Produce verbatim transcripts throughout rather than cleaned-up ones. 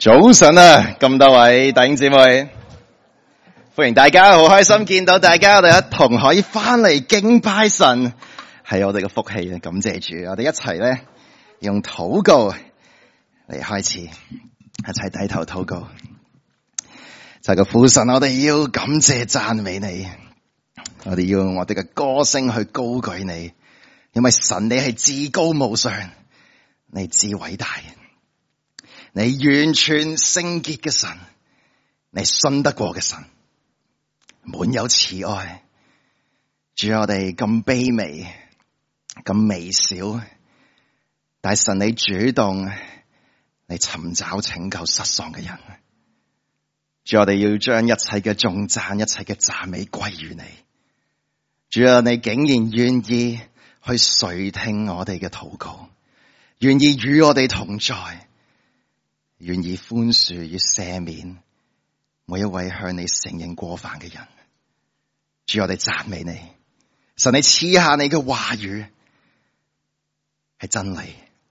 早晨啊，咁多位弟兄姊妹，歡迎大家，好開心見到大家，我哋一同可以翻嚟敬拜神，係我哋嘅福氣啊！感謝主，我哋一齊咧用禱告嚟開始，一齊低頭禱告。就係個父神，我哋要感謝讚美你，我哋要用我哋嘅歌聲去高舉你，因為神你係至高無上，你至偉大。你完全聖潔嘅神，你信得過嘅神，滿有慈愛。主，我哋咁卑微，咁微小，但係神你主動嚟尋找拯救失喪嘅人。主，我哋要將一切嘅頌讚、一切嘅讚美歸於你。主啊，你竟然願意去垂聽我哋嘅禱告，願意與我哋同在，願意寬恕與赦免每一位向你承認過犯嘅人。主，我哋讚美你，神你賜下你嘅話語係真理，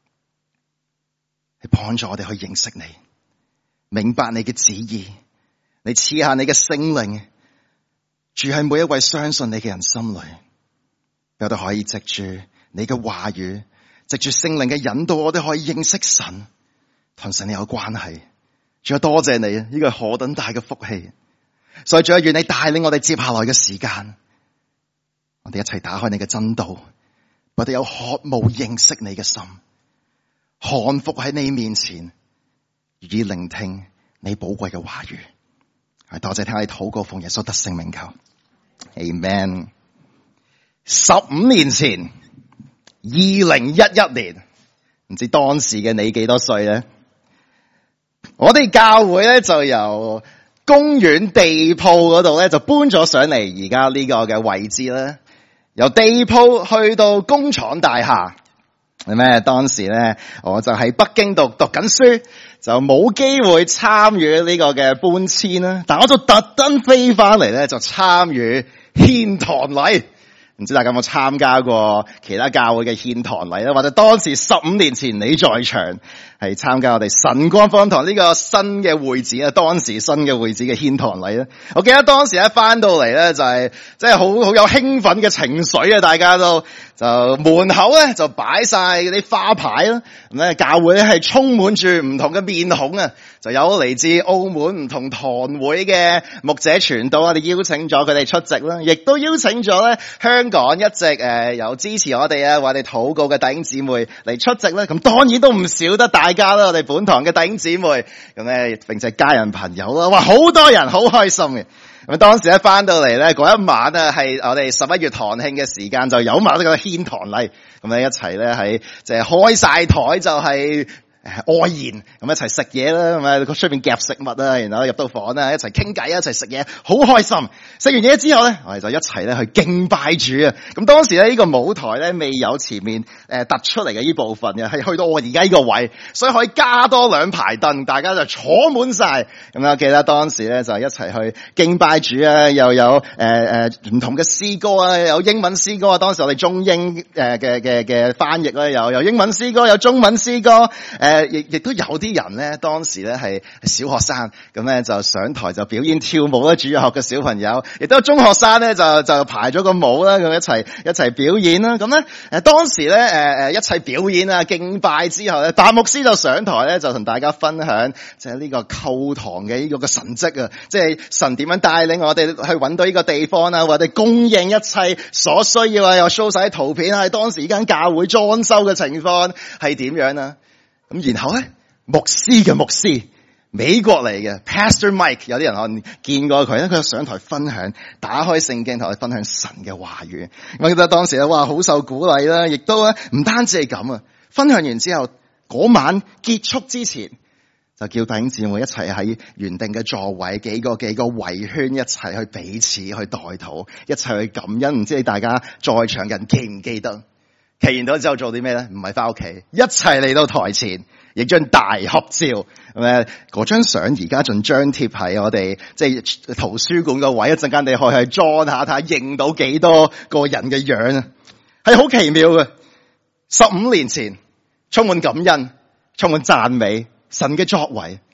係幫助我哋去認識你，明白你嘅旨意。你賜下你嘅聖靈住喺每一位相信你嘅人心裏，我哋可以藉住你嘅話語，藉住聖靈嘅引導，我哋可以認識神，同神你有關係。主啊，多謝你啊！呢個係何等大嘅福氣。所以主啊，願你帶領我哋接下來嘅時間，我哋一齊打開你嘅真道，我哋有渴慕認識你嘅心，降服喺你面前，願意聆聽你寶貴嘅話語。多謝聽你禱告，奉耶穌得勝名求 Amen。 十五年前，二零一一年，唔知當時嘅你幾多歲咧？我哋教會咧就由公園地鋪嗰度咧就搬咗上嚟而家呢個嘅位置啦。由地鋪去到工廠大廈，係咩？當時咧我就喺北京度讀緊書，就冇機會參與呢個嘅搬遷啦。但我就特登飛翻嚟咧，就參與獻堂禮。唔知大家有冇參加過其他教會嘅獻堂禮咧？或者當時十五年前你在場係參加我哋晨光福音堂呢個新嘅會址啊，當時新嘅會址嘅獻堂禮咧。我記得當時一翻到嚟咧，就係即係好好有興奮嘅情緒啊！大家都就門口咧就擺晒嗰啲花牌啦，咁咧教會咧係充滿住唔同嘅面孔啊！就有嚟自澳門唔同堂會嘅牧者傳道，我哋邀請咗佢哋出席啦，亦都邀請咗咧香港一直誒有支持我哋啊，為我哋禱告嘅弟兄姊妹嚟出席啦。咁當然都唔少得大家啦，我哋本堂嘅弟兄姊妹咁咧，並且家人朋友啦，哇，好多人好開心嘅。咁當時一翻到嚟咧，嗰一晚啊係我哋十一月堂慶嘅時間，就有埋呢個獻堂禮，咁咧一齊咧喺即係開晒台就係、是。誒，愛宴咁一齊食嘢啦，咁啊出邊夾食物啊，然後入到房啦，一齊傾偈，一齊食嘢，好開心。食完嘢之後咧，我哋就一齊咧去敬拜主啊！咁當時咧呢個舞台咧未有前面誒突出嚟嘅呢部分嘅，係去到我而家呢個位，所以可以加多兩排凳，大家就坐滿晒。咁啊，記得當時咧就一齊去敬拜主啊，又有誒誒唔同嘅詩歌啊，有英文詩歌啊。當時我哋中英誒嘅嘅嘅翻譯咧，有有英文詩歌，有中文詩歌誒。呃誒，亦亦都有啲人咧，當時咧係小學生，咁咧就上台就表演跳舞啦。主日學嘅小朋友，亦都有中學生咧就就排咗個舞啦，咁一齊一齊表演啦。咁咧誒，當時咧誒誒一齊表演啊敬拜之後咧，大牧師就上台咧就同大家分享，就係呢個購堂嘅呢個嘅神蹟啊，即係神點樣帶領我哋去搵到呢個地方啊，或者供應一切所需要啊，又 show 晒圖片啊，當時呢間教會裝修嘅情況係點樣啊？咁然後咧，牧師嘅牧師，美國嚟嘅 Pastor Mike， 有啲人可能見過佢咧，佢上台分享，打開聖經同我哋分享神嘅話語。我記得當時咧，哇，好受鼓勵啦，亦都咧唔單止係咁啊！分享完之後，嗰晚結束之前，就叫弟兄姊妹一齊喺原定嘅座位，幾個幾個圍圈，一齊去彼此去代禱，一齊去感恩。唔知你大家在場人記唔記得？祈完咗之後做啲咩咧？唔係翻屋企，一齊嚟到台前，影張大合照。咁咧，嗰張相而家仲張貼喺我哋即係圖書館個位，一陣間你可以去裝下睇下，認到幾多個人嘅樣啊！係好奇妙嘅。十五年前，充滿感恩，充滿讚美，神嘅作為。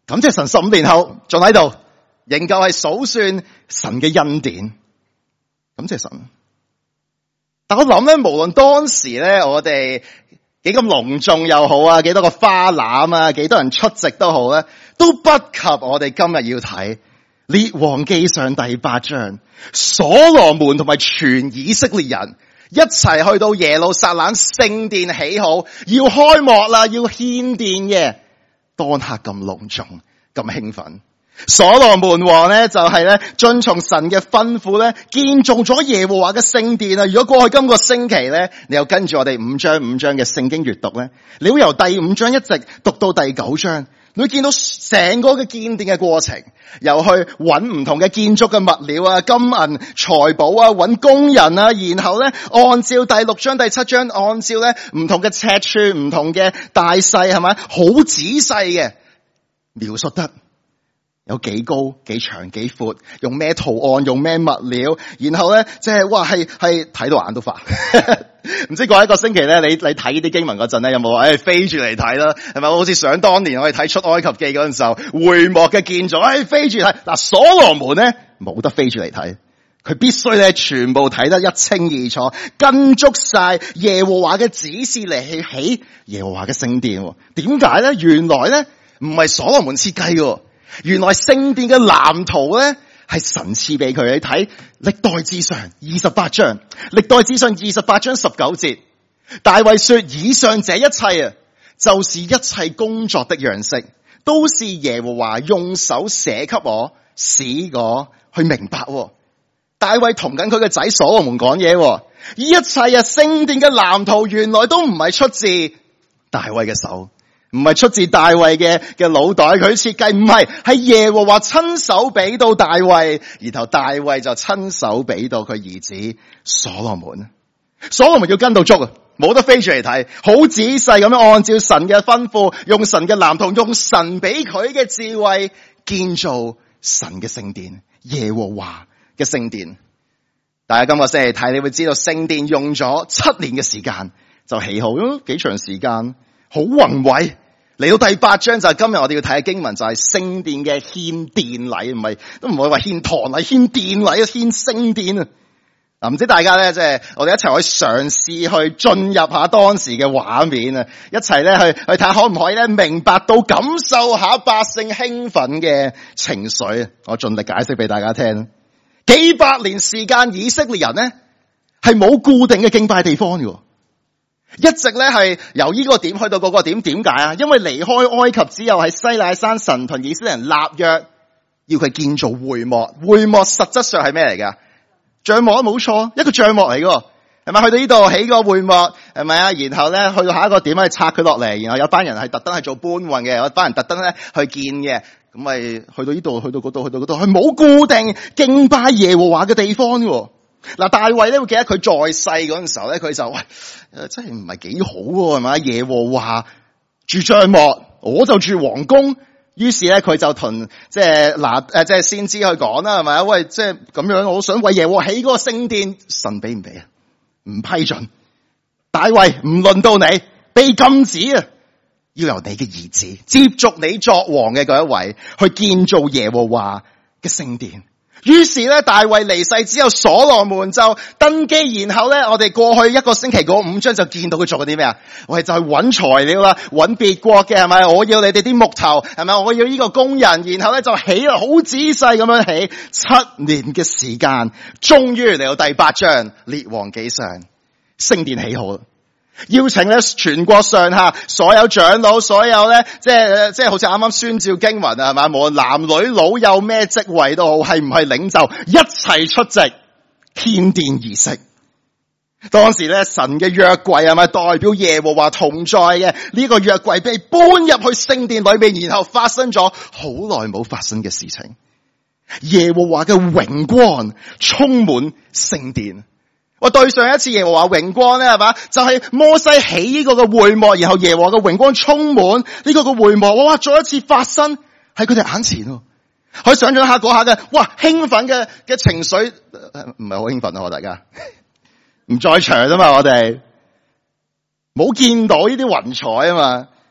感謝神十五年後仲喺度，仍舊係數算神嘅恩典。感謝神。但我諗咧，無論當時咧，我哋幾咁隆重又好啊，幾多個花籃啊，幾多人出席都好咧，都不及我哋今日要睇列王記上第八章，所羅門同埋全以色列人一齊去到耶路撒冷聖殿起好，要開幕啦，要獻殿嘅當刻咁隆重，咁興奮。所羅門王咧就係咧遵從神嘅吩咐咧，建造咗耶和華嘅聖殿啊！如果過去今個星期咧，你又跟住我哋五章五章嘅聖經閱讀咧，你會由第五章一直讀到第九章，你會見到成個嘅建殿嘅過程，又去揾唔同嘅建築嘅物料啊、金銀財寶啊、揾工人啊，然後咧按照第六章第七章，按照咧唔同嘅尺寸、唔同嘅大細，係咪好仔細嘅描述得？有幾高、幾長、幾闊，用咩圖案、用咩物料，然後咧，即係哇，係係睇到眼都發。唔知過一個星期咧，你你睇呢啲經文嗰陣咧，有冇話誒飛住嚟睇啦？係咪好似想當年我哋睇出埃及記嗰陣時候，會幕嘅建造，誒、哎、飛住睇。嗱，所羅門咧冇得飛住嚟睇，佢必須咧全部睇得一清二楚，跟足晒耶和華嘅指示嚟去起耶和華嘅聖殿。點解咧？原來咧唔係所羅門設計嘅。原來聖殿嘅藍圖咧係神賜俾佢。你睇歷代志上二十八章，歷代志上二十八章十九節，大衛說：以上這一切啊，就是一切工作的樣式，都是耶和華用手寫給我，使我去明白。大衛同緊佢嘅仔所羅門講嘢，呢一切啊聖殿嘅藍圖原來都唔係出自大衛嘅手。唔係出自大衛嘅嘅腦袋，佢設計唔係，係耶和華親手俾到大衛，然後大衛就親手俾到佢兒子所羅門。所羅門要跟到足啊，冇得飛出嚟睇，好仔細咁樣按照神嘅吩咐，用神嘅藍圖，用神俾佢嘅智慧建造神嘅聖殿，耶和華嘅聖殿。大家今個星期睇，你會知道聖殿用咗七年嘅時間就起好，幾長時間。好宏偉，嚟到第八章就係今日我哋要睇嘅經文，就係聖殿嘅獻殿禮，唔係都唔係話獻堂禮，獻殿禮啊，獻聖殿啊！嗱，唔知大家咧，即係我哋一齊去嘗試去進入下當時嘅畫面啊，一齊咧去去睇下可唔可以咧明白到感受下百姓興奮嘅情緒。我盡力解釋俾大家聽。幾百年時間，以色列人咧係冇固定嘅敬拜地方嘅。一直咧係由呢個點去到嗰個點，點解啊？因為離開埃及之後，喺西乃山神同以色列人立約，要佢建造會幕。會幕實質上係咩嚟噶？帳幕，冇錯，一個帳幕嚟噶，係咪？去到呢度起個會幕，係咪啊？然後咧去到下一個點咧拆佢落嚟，然後有班人係特登係做搬運嘅，有班人特登咧去建嘅，咁咪去到呢度，去到嗰度，去到嗰度，係冇固定敬拜耶和華嘅地方喎。嗱，大衛咧會記得佢在世嗰陣時候咧，佢就喂，誒，真係唔係幾好喎，係咪？耶和華住帳幕，我就住皇宮。於是咧，佢就同即係嗱誒，即係先知去講啦，係咪啊？喂，即係咁樣，我想為耶和華起嗰個聖殿，神俾唔俾啊？唔批准。大衛唔輪到你，被禁止啊！要由你嘅兒子接續你作王嘅嗰一位去建造耶和華嘅聖殿。於是咧，大衛離世之後，所羅門就登基，然後咧，我哋過去一個星期嗰五章就見到佢做過啲咩啊？我哋就去揾材料啦，揾別國嘅，係咪？我要你哋啲木頭，係咪？我要呢個工人，然後咧就起啦，好仔細咁樣起，七年嘅時間，終於嚟到第八章列王紀上，聖殿起好啦。邀請咧全國上下所有長老，所有咧即係即係好似啱啱宣召經文啊，係嘛？無論男女老幼咩職位都好，係唔係領袖一齊出席獻殿儀式。當時咧神嘅約櫃係咪代表耶和華同在嘅？呢個約櫃被搬入去聖殿裏面，然後發生咗好耐冇發生嘅事情。耶和華嘅榮光充滿聖殿。我對上一次耶和華榮光咧，係嘛？就係、是、摩西起呢個嘅會幕，然後耶和華嘅榮光充滿呢個嘅會幕，哇！再一次發生喺佢哋眼前，可以想象下嗰下嘅哇興奮嘅嘅情緒，唔係好興奮啊！大家唔在場啊嘛，我哋冇見到呢啲雲彩啊嘛，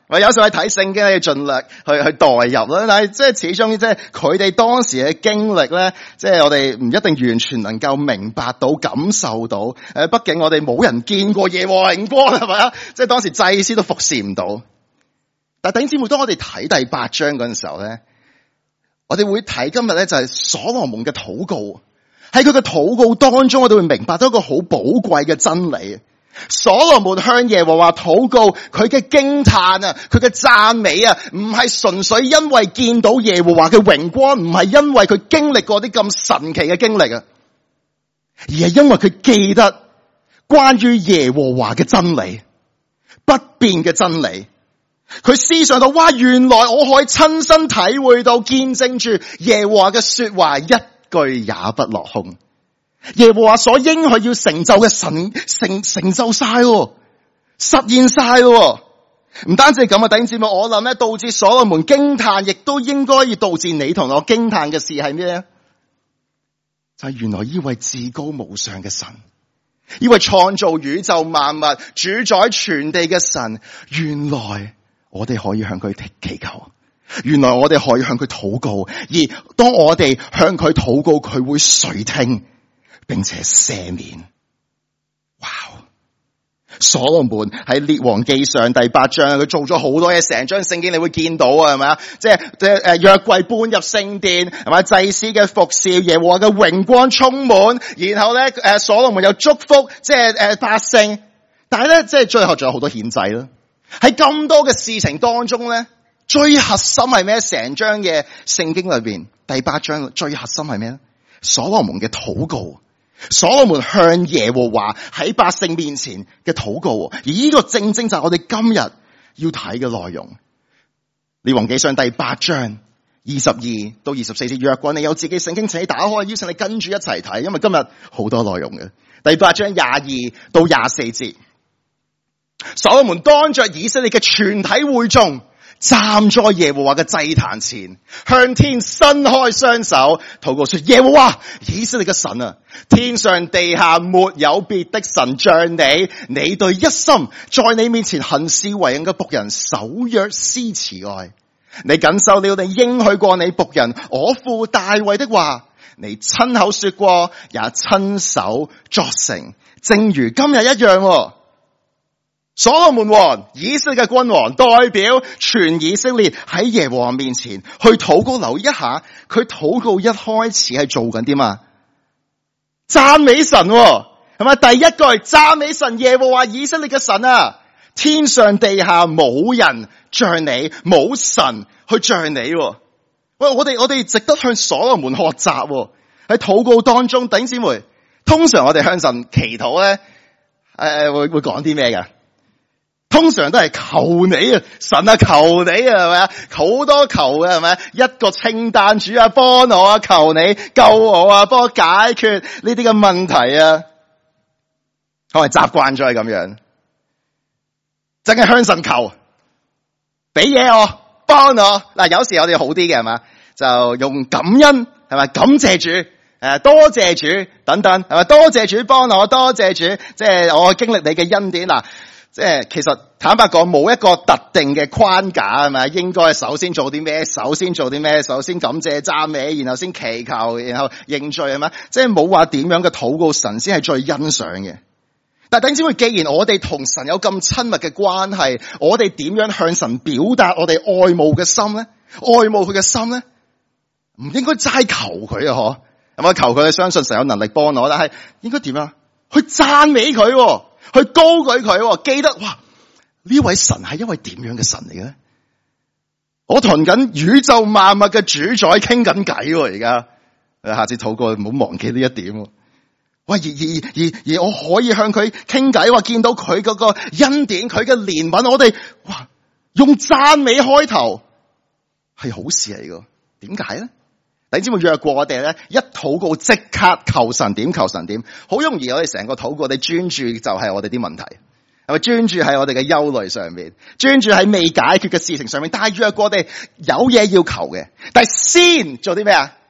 我有時候睇聖經要盡力去去代入啦，但係即係始終即係佢哋當時嘅經歷咧，即係我哋唔一定完全能夠明白到、感受到。誒，畢竟我哋冇人見過耶和華榮光，係咪啊？即係當時祭司都服侍唔到。但係弟兄姊妹，當我哋睇第八章嗰陣時候咧，我哋會睇今日咧就係所羅門嘅禱告。喺佢嘅禱告當中，我哋會明白到一個好寶貴嘅真理。所羅門向耶和華禱告，佢嘅驚嘆啊，佢嘅讚美啊，唔係純粹因為見到耶和華嘅榮光，唔係因為佢經歷過啲咁神奇嘅經歷啊，而係因為佢記得關於耶和華嘅真理，不變嘅真理。佢思想到，哇，原來我可以親身體會到、見證住耶和華嘅說話一句也不落空。耶和華所應許要成就嘅神成成就晒，實現晒。唔單止係咁啊，弟兄姊妹，我諗咧導致所羅門驚嘆，亦都應該要導致你同我驚嘆嘅事係咩咧？就係原來呢位至高無上嘅神，呢位創造宇宙萬物、主宰全地嘅神，原來我哋可以向佢祈求，原來我哋可以向佢禱告，而當我哋向佢禱告，佢會垂聽並且赦免。哇！所羅門喺列王記上第八章，佢做咗好多嘢，成章聖經你會見到啊，係咪啊？即係即係誒，約櫃搬入聖殿，係咪？祭司嘅服侍，耶和華嘅榮光充滿，然後咧誒，所羅門又祝福即係誒百姓，但係咧即係最後仲有好多獻祭啦。喺咁多嘅事情當中咧，最核心係咩？成章嘅聖經裏邊第八章最核心係咩咧？所羅門嘅禱告。所羅門向耶和華喺百姓面前嘅禱告，而呢個正正就係我哋今日要睇嘅內容。列王紀上第八章二十二到二十四節，若果你有自己聖經，請你打開，邀請你跟住一齊睇，因為今日好多內容嘅。第八章廿二到廿四節，所羅門當着以色列嘅全體會眾，站在耶和華嘅祭壇前，向天伸開雙手，禱告說：耶和華以色列嘅神啊，天上地下沒有別的神像你，你對一心在你面前行事為人嘅僕人守約施慈愛，你謹守了你應許過你僕人我父大衛的話，你親口說過，也親手作成，正如今日一樣。所羅門王，以色列嘅君王，代表全以色列喺耶和華面前去禱告。留意一下，佢禱告一開始係做緊啲嘛？讚美神，係咪？第一句讚美神，耶和華以色列嘅神啊，天上地下冇人像你，冇神去像你。喂，我哋我哋值得向所羅門學習。喺禱告當中，弟兄姊妹，通常我哋向神祈禱咧，誒、呃、會會講啲咩㗎？通常都係求你啊，神啊，求你啊，係咪啊？好多求嘅，係咪？一個清單，主啊，幫我啊，求你救我啊，幫我解決呢啲嘅問題啊。我係習慣咗係咁樣，淨係向神求，俾嘢我，幫我。嗱，有時我哋好啲嘅係嘛，就用感恩係咪？感謝主，誒，多謝主等等係咪？多謝主幫我，多謝主，即係我經歷你嘅恩典嗱。即係其實坦白講，冇一個特定嘅框架係咪？應該首先做啲咩？首先做啲咩？首先感謝讚美，然後先祈求，然後認罪係咪？即係冇話點樣嘅禱告神先係最欣賞嘅。但係弟兄姊妹，既然我哋同神有咁親密嘅關係，我哋點樣向神表達我哋愛慕嘅心咧？愛慕佢嘅心咧，唔應該齋求佢啊！嗬，係咪？求佢相信神有能力幫我，但係應該點啊？去讚美佢。去高舉佢，記得哇！呢位神係一位點樣嘅神嚟嘅咧？我同緊宇宙萬物嘅主宰傾緊偈，而家下次禱告唔好忘記呢一點。喂，而而而而我可以向佢傾偈，話見到佢嗰個恩典，佢嘅憐憫，我哋哇用讚美開頭係好事嚟嘅。點解咧？你知唔知約過我哋咧？一禱告即刻求神點求神點，好容易我哋成個禱告，我哋專注就係我哋啲問題，係咪專注喺我哋嘅憂慮上面，專注喺未解決嘅事情上面？但係約過我哋有嘢要求嘅，但係先做啲咩啊？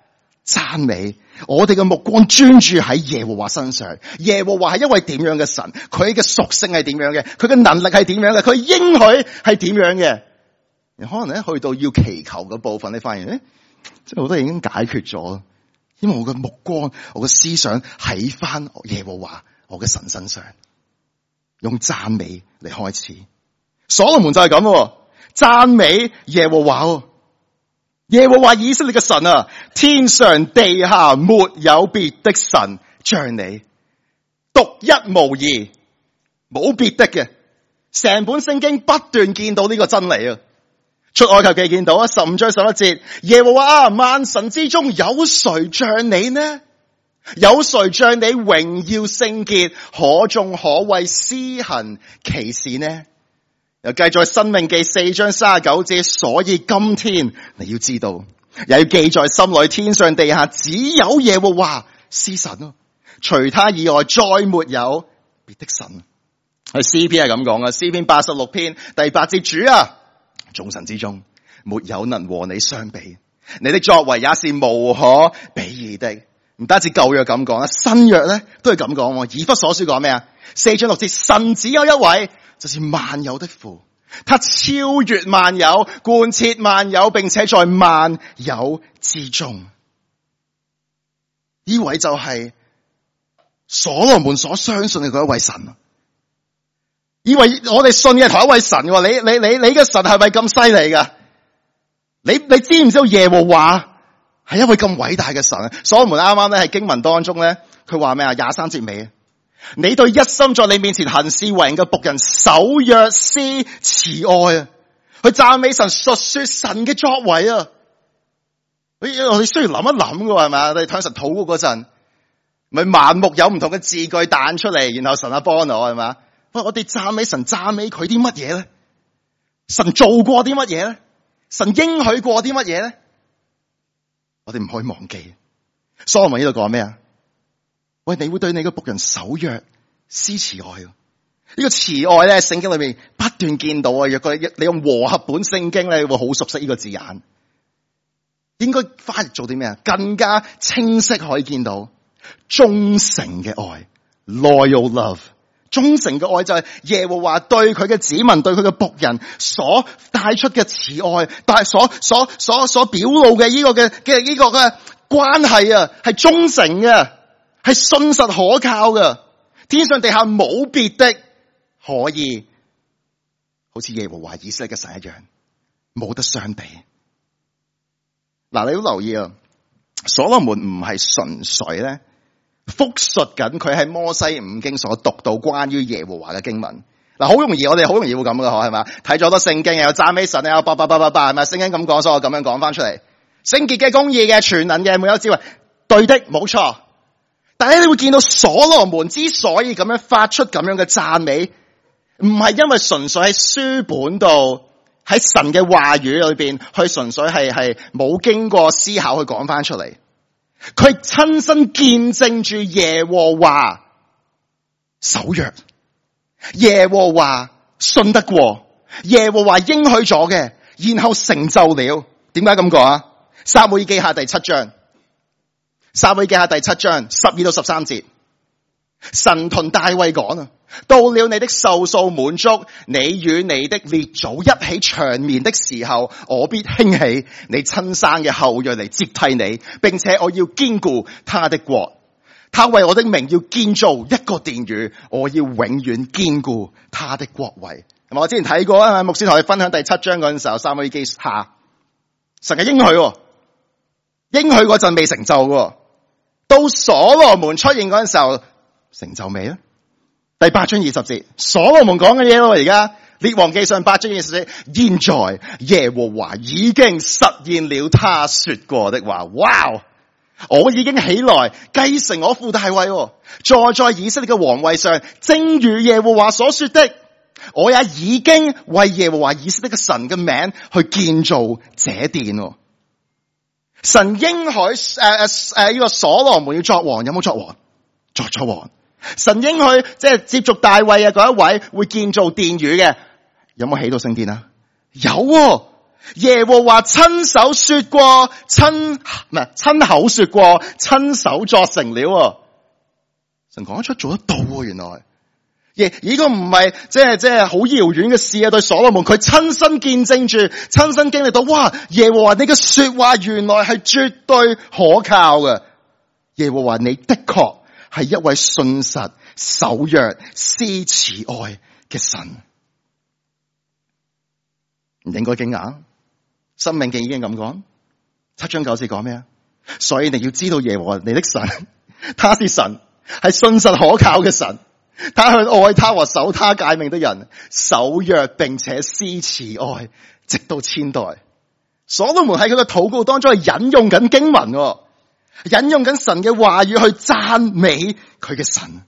讚美，我哋嘅目光專注喺耶和華身上。耶和華係一位點樣嘅神？佢嘅屬性係點樣嘅？佢嘅能力係點樣嘅？佢應許係點樣嘅？可能咧去到要祈求嘅部分，你發現誒，即係好多嘢已經解決咗，因為我嘅目光、我嘅思想喺翻耶和華我嘅神身上，用讚美嚟開始。所羅門就係咁咯，讚美耶和華。耶和華以色列嘅神啊，天上地下沒有別的神像你，獨一無二，冇別的嘅。成本聖經不斷見到呢個真理啊！出埃及記見到啊，十五章十一節，耶和華啊，萬神之中有誰像你呢？有誰像你榮耀聖潔，可頌可畏，施行奇事呢？又記在申命記四章三十九節，所以今天你要知道，又要記在心裏，天上地下只有耶和華是神咯，除他以外再沒有別的神。喺詩篇係咁講嘅，詩篇八十六篇第八節，主啊，眾神之中沒有能和你相比，你的作為也是無可比擬的。唔單止舊約咁講啦，新約咧都係咁講。以弗所書講咩啊？四章六節，神只有一位，就是萬有的父，他超越萬有，貫徹萬有，並且在萬有之中。呢位就係所羅門所相信嘅嗰一位神。以為我哋信嘅同一位神，你你你你嘅神係咪咁犀利噶？你你知唔知道耶和華係一位咁偉大嘅神啊？所羅門啱啱咧喺經文當中咧，佢話咩啊？廿三節尾，你對一心在你面前行事為人嘅僕人守約施慈愛啊！去讚美神，述說神嘅作為啊！我哋需要諗一諗嘅係咪？我哋向神禱告嗰陣，咪盲目有唔同嘅字句彈出嚟，然後神啊幫我係嘛？喂，我哋讚美神，讚美佢啲乜嘢咧？神做過啲乜嘢咧？神應許過啲乜嘢咧？我哋唔可以忘記。所羅門呢度講咩啊？喂，你會對你嘅僕人守約施慈愛。呢、這個慈愛咧，聖經裏面不斷見到啊。若果你用和合本聖經咧，會好熟悉呢個字眼。應該翻譯做啲咩啊？更加清晰可以見到忠誠嘅愛 ，loyal love。忠誠嘅愛就係耶和華對佢嘅子民、對佢嘅僕人所帶出嘅慈愛，但係所所所所表露嘅呢個嘅嘅呢個嘅關係啊，係忠誠嘅，係信實可靠嘅。天上地下冇別的可以好似耶和華以色列嘅神一樣，冇得相比。嗱，你要留意啊，所羅門唔係純粹咧複述緊佢喺摩西五經所讀到關於耶和華嘅經文。嗱，好容易我哋好容易會咁噶，係嘛？睇咗好多聖經，又讚美神，又叭叭叭叭叭，係咪？聖經咁講，所以我咁樣講翻出嚟。聖潔嘅、公義嘅、全能嘅、沒有智慧，對的，冇錯。但係你會見到所羅門之所以咁樣發出咁樣嘅讚美，唔係因為純粹喺書本度，喺神嘅話語裏邊，去純粹係係冇經過思考去講翻出嚟。佢親身見證住耶和華守約，耶和華信得過，耶和華應許咗嘅，然後成就了。點解咁講啊？撒母耳記下第七章，撒母耳記下第七章十二到十三節，神同大衛講啊，到了你的壽數滿足，你與你的列祖一起長眠的時候，我必興起你親生嘅後裔嚟接替你，並且我要堅固他的國。他為我的名要建造一個殿宇，我要永遠堅固他的國位。係咪？我之前睇過啊，牧師同我哋分享第七章嗰陣時候，撒母耳記下神嘅應許，應許嗰陣未成就嘅，到所羅門出現嗰陣時候成就未咧？第八章二十節，所羅門講嘅嘢咯，而家列王記上八章二十節，現在耶和華已經實現了他說過的話。哇！我已經起來繼承我父大衛，坐在以色列嘅皇位上，正如耶和華所說的，我也已經為耶和華以色列嘅神嘅名去建造這殿。神應許誒誒誒呢個所羅門要作王，有冇作王？作咗王。神應許即係接續大衛啊嗰一位會建造殿宇嘅，有冇起到聖殿啊？有喎。 耶和華親手說過，親唔係親口說過，親手作成了。神講得出做得到喎，原來。耶，呢個唔係即係即係好遙遠嘅事啊！對所羅門，佢親身見證住，親身經歷到，哇！耶和華你嘅說話原來係絕對可靠嘅。耶和華你的確係一位信實、守約、施慈愛嘅神，唔應該驚訝。申命記已經咁講，七章九節講咩啊？所以你要知道耶和華你的神，他是神，係信實可靠嘅神。他向愛他和守他誡命的人守約，並且施慈愛，直到千代。所羅門喺佢嘅禱告當中係引用緊經文，引用緊神嘅話語去讚美佢嘅神。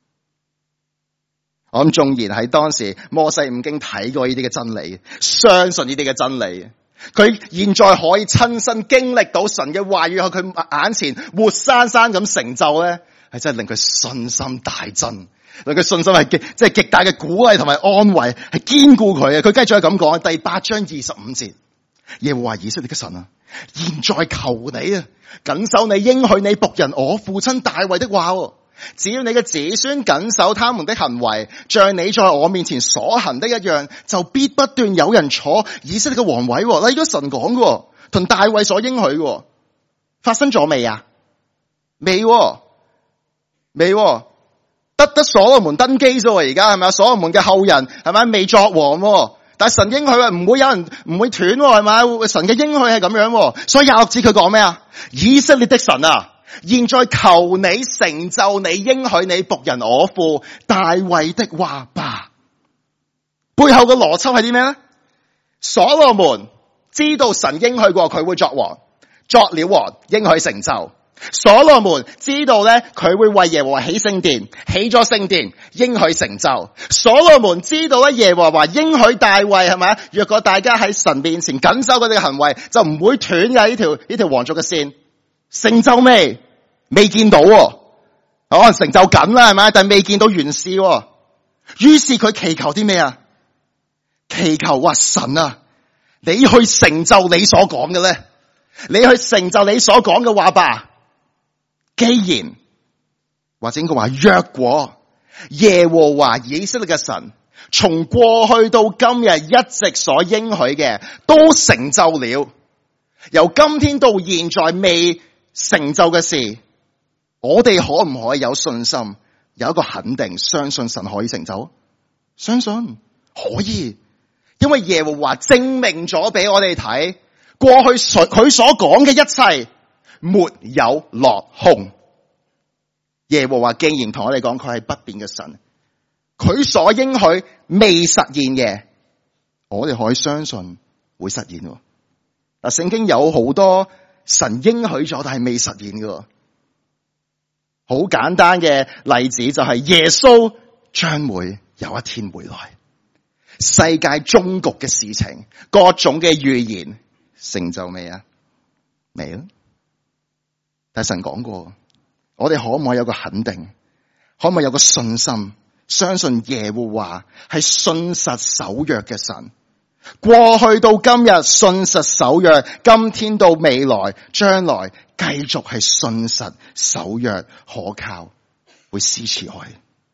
我諗縱然喺當時摩西五經睇過呢啲嘅真理，相信呢啲嘅真理，佢現在可以親身經歷到神嘅話語喺佢眼前活生生咁成就咧，係真係令佢信心大增。令佢信心係極即係極大嘅鼓勵同埋安慰，係堅固佢嘅。佢繼續係咁講，第八章二十五節，耶和華以色列嘅神啊，現在求你啊，謹守你應許你僕人我父親大衛的話，只要你嘅子孫謹守他們的行為，像你在我面前所行的一樣，就必不斷有人坐以色列嘅王位。嗱，呢個神講嘅，同大衛所應許嘅，發生咗未啊？未，未。得得所羅門登基啫，而家係咪啊？所羅門嘅後人係咪未作王？但係神應許啊，唔會有人唔會斷，係咪？神嘅應許係咁樣，所以廿六節佢講咩啊？以色列的神啊，現在求你成就你應許你僕人我父大衛的話吧。背後嘅邏輯係啲咩咧？所羅門知道神應許過佢會作王，作了王，應許成就。所羅門知道咧，佢會為耶和華起聖殿，起咗聖殿，應許成就。所羅門知道咧，耶和華應許大衛係咪？若果大家喺神面前謹守佢哋嘅行為，就唔會斷嘅呢條呢條皇族嘅線。成就未？未見到，可能成就緊啦，係咪？但係未見到完事。於是佢祈求啲咩啊？祈求話神啊，你去成就你所講嘅咧，你去成就你所講嘅話吧。既然或者應該話，若果耶和華以色列嘅神從過去到今日一直所應許嘅都成就了，由今天到現在未成就嘅事，我哋可唔可以有信心，有一個肯定，相信神可以成就？相信可以，因為耶和華證明咗俾我哋睇，過去佢所講嘅一切沒有落空。耶和華既然同我哋講佢係不變嘅神，佢所應許未實現嘅，我哋可以相信會實現。嗱，聖經有好多神應許咗但係未實現嘅，好簡單嘅例子就係耶穌將會有一天回來，世界終局嘅事情，各種嘅預言成就未啊？未啊？但係神講過，我哋可唔可以有個肯定，可唔可以有個信心，相信耶和華係信實守約嘅神，過去到今日信實守約，今天到未來將來繼續係信實守約可靠，會施慈愛。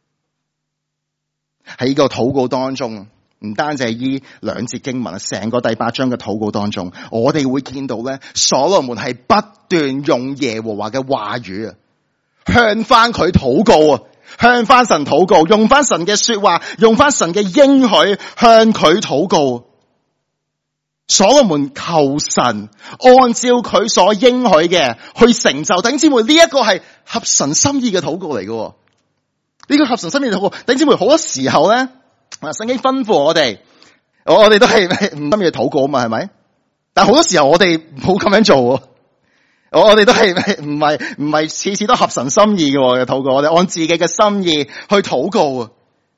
喺呢個禱告當中，唔單止係呢兩節經文，成個第八章嘅禱告當中，我哋會見到咧，所羅門係不斷用耶和華嘅話語啊，向翻佢禱告啊，向翻神禱告，用翻神嘅說話，用翻神嘅應許向佢禱告。所羅門求神按照佢所應許嘅去成就。弟兄姊妹，呢一個係合神心意嘅禱告嚟嘅。呢個合神心意嘅禱告，弟兄姊妹，好多時候咧，聖經吩咐我哋，我我哋都係唔心意禱告啊嘛，係咪？但係好多時候我哋冇咁樣做，我我哋都係唔係唔係次次都合神心意嘅禱告，我哋按自己嘅心意去禱告啊。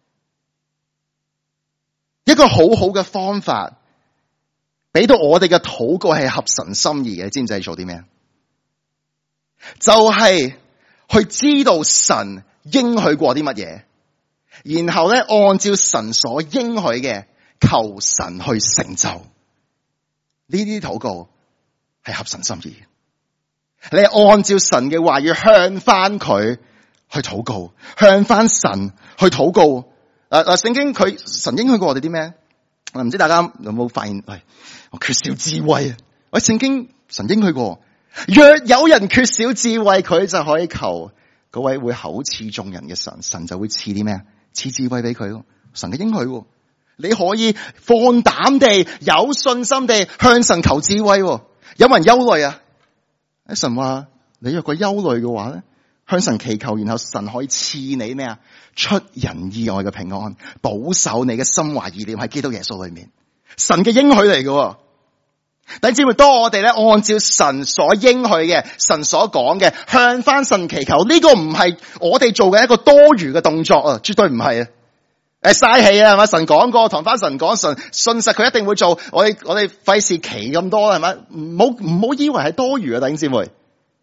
一個好好嘅方法，俾到我哋嘅禱告係合神心意嘅，你知唔知係做啲咩？就係去知道神應許過啲乜嘢，然後咧按照神所應許嘅求神去成就。 呢啲禱告係合神心意。你係按照神嘅話語向翻佢去禱告，向翻神去禱告。誒、啊、誒，聖經佢神應許過我哋啲咩？唔知大家有冇發現？喂，我缺少智慧啊！喂，聖經神應許過，若有人缺少智慧，佢就可以求嗰位會厚賜眾人嘅神，神就會賜啲咩啊？賜智慧俾佢咯。神嘅應許，你可以放膽地、有信心地向神求智慧。有冇人憂慮啊？神話你若果憂慮嘅話咧，向神祈求，然後神可以賜你咩啊？出人意外嘅平安，保守你嘅心懷意念喺基督耶穌裏面。神嘅應許嚟嘅。弟兄姊妹，當我哋咧按照神所應許嘅、神所講嘅，向翻神祈求，呢、這個唔係我哋做嘅一個多餘嘅動作啊，絕對唔係啊！誒，嘥氣啊，係咪？神講過，同翻神講，神信實佢一定會做。我哋我哋費事祈咁多啦，係咪？唔好唔好以為係多餘啊，弟兄姊妹。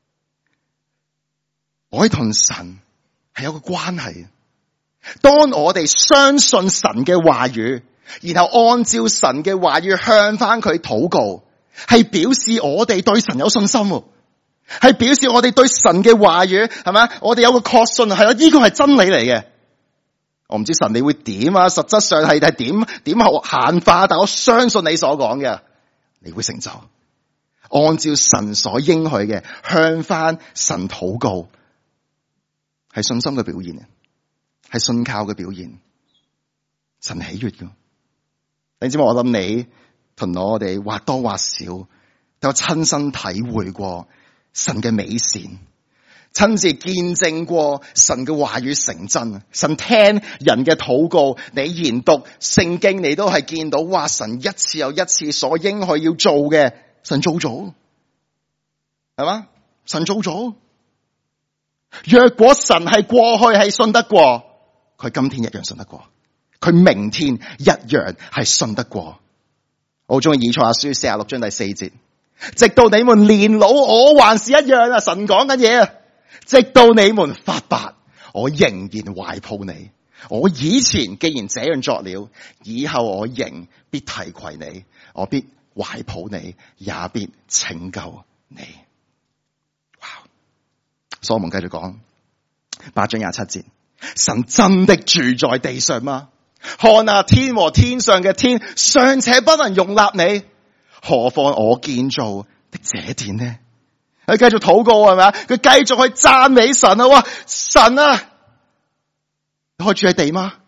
我哋同神係有個關係。當我哋相信神嘅話語，然後按照神嘅話語向翻佢禱告，係表示我哋對神有信心，係表示我哋對神嘅話語係咪？我哋有個確信，係咯，呢個係真理嚟嘅。我唔知神你會點啊，實質上係係點點閒化，但我相信你所講嘅，你會成就。按照神所應許嘅，向翻神禱告，係信心嘅表現，係信靠嘅表現，神喜悅嘅。你知唔知？我諗你同我哋或多或少都有親身體會過神嘅美善，親自見證過神嘅話語成真。神聽人嘅禱告，你研讀聖經，你都係見到哇！神一次又一次所應許要做嘅，神做咗，係嘛？神做咗。若果神係過去係信得過，佢今天一樣信得過，佢明天一樣係信得過。我好中意以賽亞書四十六章第四節，直到你們年老，我還是一樣啊！神講緊嘢啊！直到你們發白，我仍然懷抱你。我以前既然這樣作了，以後我仍必提攜你，我必懷抱你，也必拯救你。哇！所以我們繼續講八章廿七節，神真的住在地上嗎？看啊，天和天上嘅天尚且不能容納你，何況我建造的這殿呢？佢繼續禱告係咪啊？佢繼續去讚美神啊！哇，神啊，你可以住喺地嗎？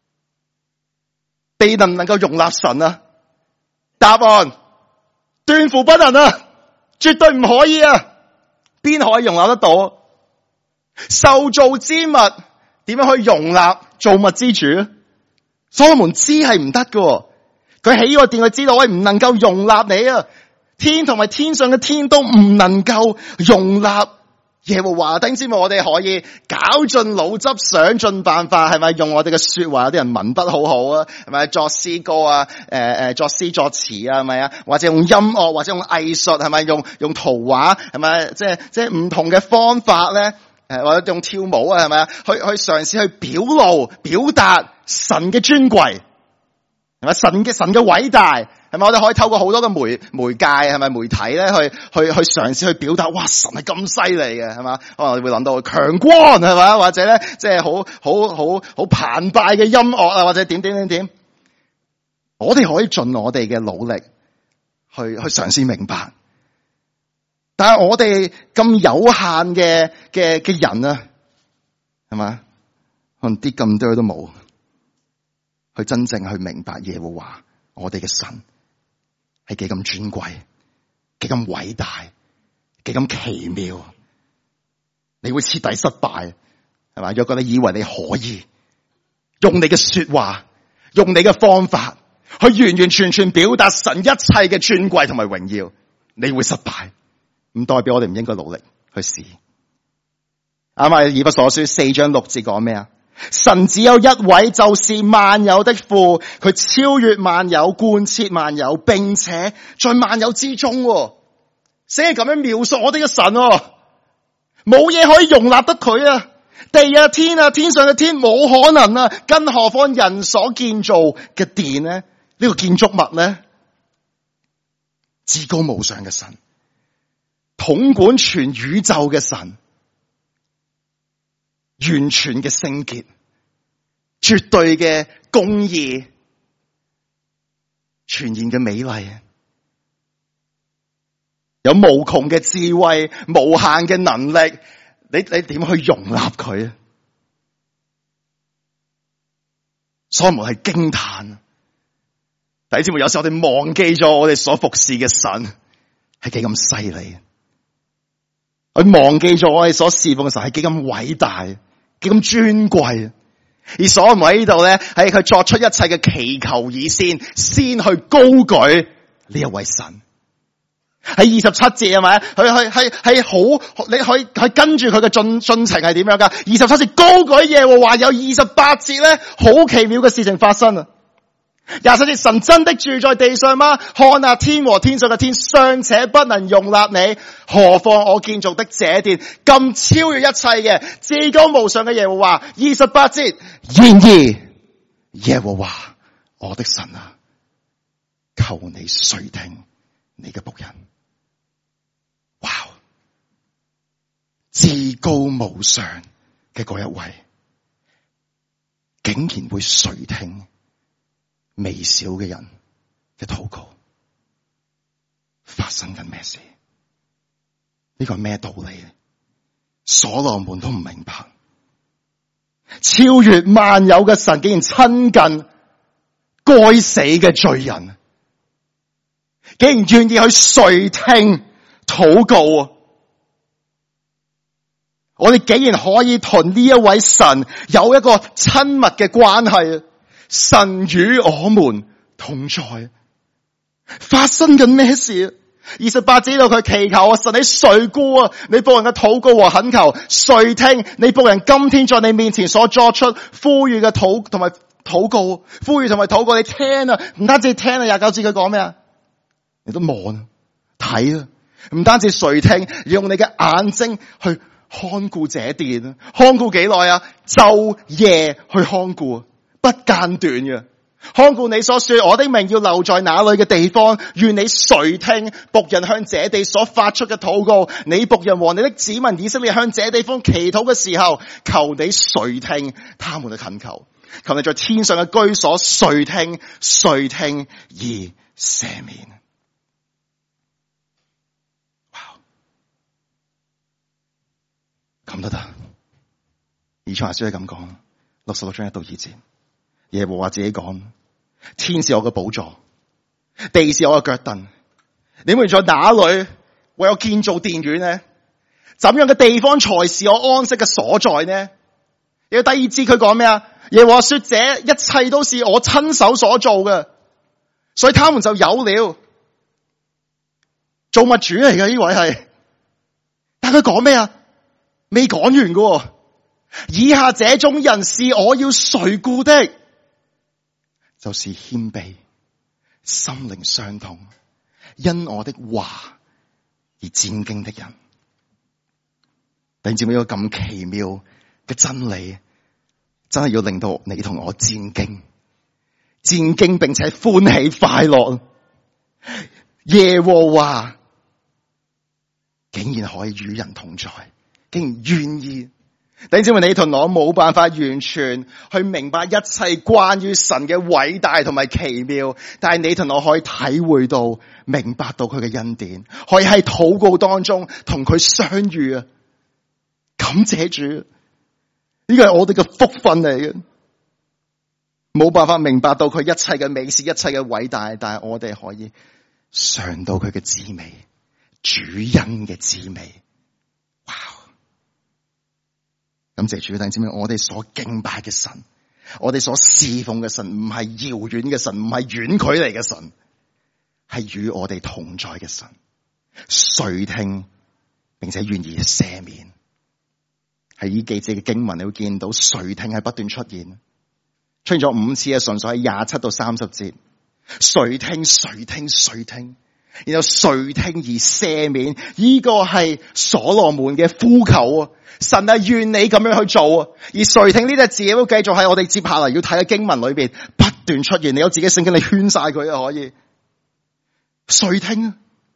地能唔能夠容納神啊？答案斷乎不能啊，絕對唔可以啊！邊可以容納得到？受造之物點樣可以容納造物之主？所羅門知係唔得㗎，佢起個殿，佢知道喂唔能夠容納你啊！天同埋天上嘅天都唔能夠容納耶和華。弟兄姊妹，我哋可以絞盡腦汁，想盡辦法，係咪用我哋嘅說話？有啲人文筆好好啊，係咪作詩歌啊？誒、呃、誒，作詩作詞啊，係咪啊？或者用音樂，或者用藝術，係咪用用圖畫？係咪即係即係唔同嘅方法咧？誒，或者用跳舞啊，係咪啊？去去嘗試去表露、表達神嘅尊貴，係咪神嘅神嘅偉大？係咪我哋可以透過好多嘅媒媒介，係咪媒體咧，去去去嘗試去表達？哇，神係咁犀利嘅，係嘛？可能我哋會諗到強光，係嘛？或者咧，即係好好好好澎湃嘅音樂啊，或者點點點點。我哋可以盡我哋嘅努力去去嘗試明白。但係我哋咁有限嘅嘅嘅人啊，係嘛？可能啲咁多都冇，去真正去明白耶和華我哋嘅神係幾咁尊貴，幾咁偉大，幾咁奇妙。你會徹底失敗，係嘛？若果你以為你可以用你嘅說話，用你嘅方法去完完全全表達神一切嘅尊貴同埋榮耀，你會失敗。唔代表我哋唔應該努力去試。啱啱以弗所書四章六節講咩啊？神只有一位，就是萬有的父，佢超越萬有，貫徹萬有，並且在萬有之中。寫係咁樣描述我哋嘅神，冇嘢可以容納得佢啊！地啊天啊天上嘅天冇可能啊，更何況人所建造嘅殿呢？呢個建築物呢？ 至高無上嘅神，統管全宇宙嘅神，完全嘅聖潔，絕對嘅公義，全然嘅美麗，有無窮嘅智慧，無限嘅能力，你你點去容納佢啊？所以我們係驚嘆。弟兄姊妹，有時候我哋忘記咗我哋所服侍嘅神係幾咁犀利，我忘記咗我哋所侍奉嘅神係幾咁偉大，幾咁尊貴。而所羅門喺呢度咧，係佢作出一切嘅祈求以先，先去高舉呢一位神。喺二十七節係咪？佢係係係好，你可以係跟住佢嘅進進程係點樣噶？二十七節高舉耶和華，有二十八節咧，好奇妙嘅事情發生啊！廿七節，神真的住在地上嗎？看啊，天和天上嘅天尚且不能容納你，何況我建造的這殿，咁超越一切嘅至高無上嘅耶和華。二十八節，然而耶和華我的神啊，求你垂聽你嘅僕人。哇！至高無上嘅嗰一位，竟然會垂聽微小嘅人嘅禱告，發生緊咩事？呢個係咩道理？所羅門都唔明白。超越萬有嘅神竟然親近該死嘅罪人，竟然願意去垂聽禱告啊！我哋竟然可以同呢一位神有一個親密嘅關係。神與我們同在，發生緊咩事？二十八節度佢祈求啊，神你垂顧啊，你僕人嘅禱告和懇求，垂聽你僕人今天在你面前所作出呼籲嘅禱同埋禱告，呼籲同埋禱告，你聽啊，唔單止聽啊，廿九節佢講咩啊？你都望啊，睇啊，唔單止垂聽，用你嘅眼睛去看顧這殿，看顧幾耐啊？晝夜去看顧。不間斷嘅看顧你所說我的名要留在哪裏嘅地方，願你垂聽僕人向這地所發出嘅禱告，你僕人和你的子民以色列向這地方祈禱嘅時候，求你垂聽他們嘅懇求，求你在天上嘅居所垂聽垂聽而赦免。哇！咁都得，以賽亞書係咁講，六十六章一到二節。耶和華自己講：天是我嘅寶座，地是我嘅腳凳。你們在哪裏為我建造殿院呢？怎樣嘅地方才是我安息嘅所在呢？有第二節佢講咩啊？耶和華說：這一切都是我親手所做嘅，所以他們就有了。造物主嚟嘅呢位係，但佢講咩啊？未講完嘅。以下這種人是我要垂顧的。就是謙卑、心靈傷痛、因我的話而戰兢的人。弟兄姊妹，一個咁奇妙嘅真理，真係要令到你同我戰兢、戰兢並且歡喜快樂。耶和華竟然可以與人同在，竟然願意。弟兄姊妹，你同我冇辦法完全去明白一切關於神嘅偉大同埋奇妙，但係你同我可以體會到、明白到佢嘅恩典，可以喺禱告當中同佢相遇啊！感謝主，呢個係我哋嘅福分嚟嘅。冇辦法明白到佢一切嘅美事、一切嘅偉大，但係我哋可以嘗到佢嘅滋味，主恩嘅滋味。哇！感謝主，弟兄姊妹，我哋所敬拜嘅神，我哋所侍奉嘅神，唔係遙遠嘅神，唔係遠距離嘅神，係與我哋同在嘅神，垂聽並且願意赦免。喺呢幾節嘅經文，你會見到垂聽係不斷出現，出現咗五次嘅，純粹喺廿七到三十節，垂聽、垂聽、垂聽，然後垂聽而赦免，呢個係所羅門嘅呼求啊！神係願你咁樣去做啊！而垂聽呢隻字都繼續喺我哋接下來要睇嘅經文裏邊不斷出現。你有自己聖經，你圈晒佢啊！可以垂聽啊！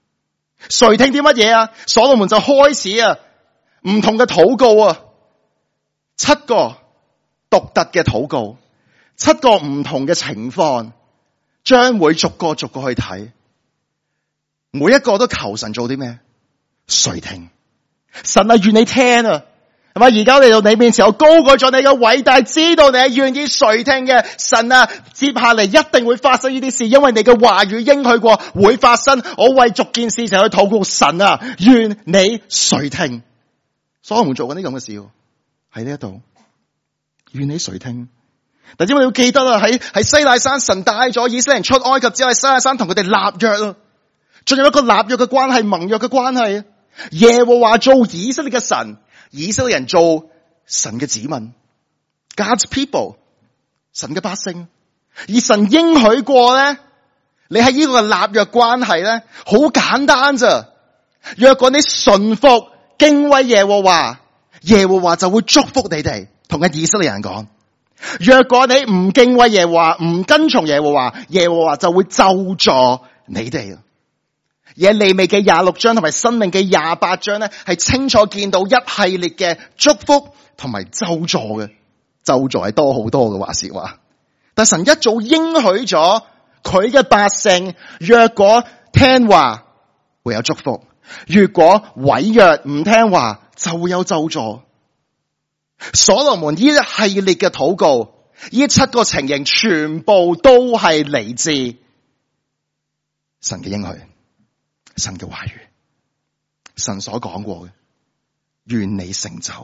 垂聽啲乜嘢啊？所羅門就開始啊，唔同嘅禱告啊，七個獨特嘅禱告，七個唔同嘅情況，將會逐個逐個去睇，每一個都求神做啲咩？垂聽。神啊，願你聽啊，係咪？而家嚟到你面前，我高舉咗你嘅偉大，知道你係願意垂聽嘅。神啊，接下嚟一定會發生呢啲事，因為你嘅話語應許過會發生。我為逐件事情去禱告，神啊，願你垂聽。所羅門做緊啲咁嘅事，喺呢一度，願你垂聽。但因為你要記得啦，喺喺西奈山，神帶咗以色列人出埃及之後，喺西奈山同佢哋立約啊，進入一個立約嘅關係、盟約嘅關係。耶和華做以色列嘅神，以色列人做神嘅子民 ，God's people， 神嘅百姓。而神應許過咧，你喺呢個立約關係咧，好簡單咋。若果你順服敬畏耶和華，耶和華就會祝福你哋。同緊以色列人講，若果你唔敬畏耶和華，唔跟從耶和華，耶和華就會咒詛你哋。而喺利未記廿六章同埋申命記廿八章咧，係清楚見到一系列嘅祝福同埋咒詛嘅。咒詛係多好多嘅話是話，但神一早應許咗佢嘅百姓，若果聽話會有祝福，如果違約唔聽話就會有咒詛。所羅門呢一系列嘅禱告，呢七個情形全部都係嚟自神嘅應許。神嘅話語，神所講過嘅，願你成就。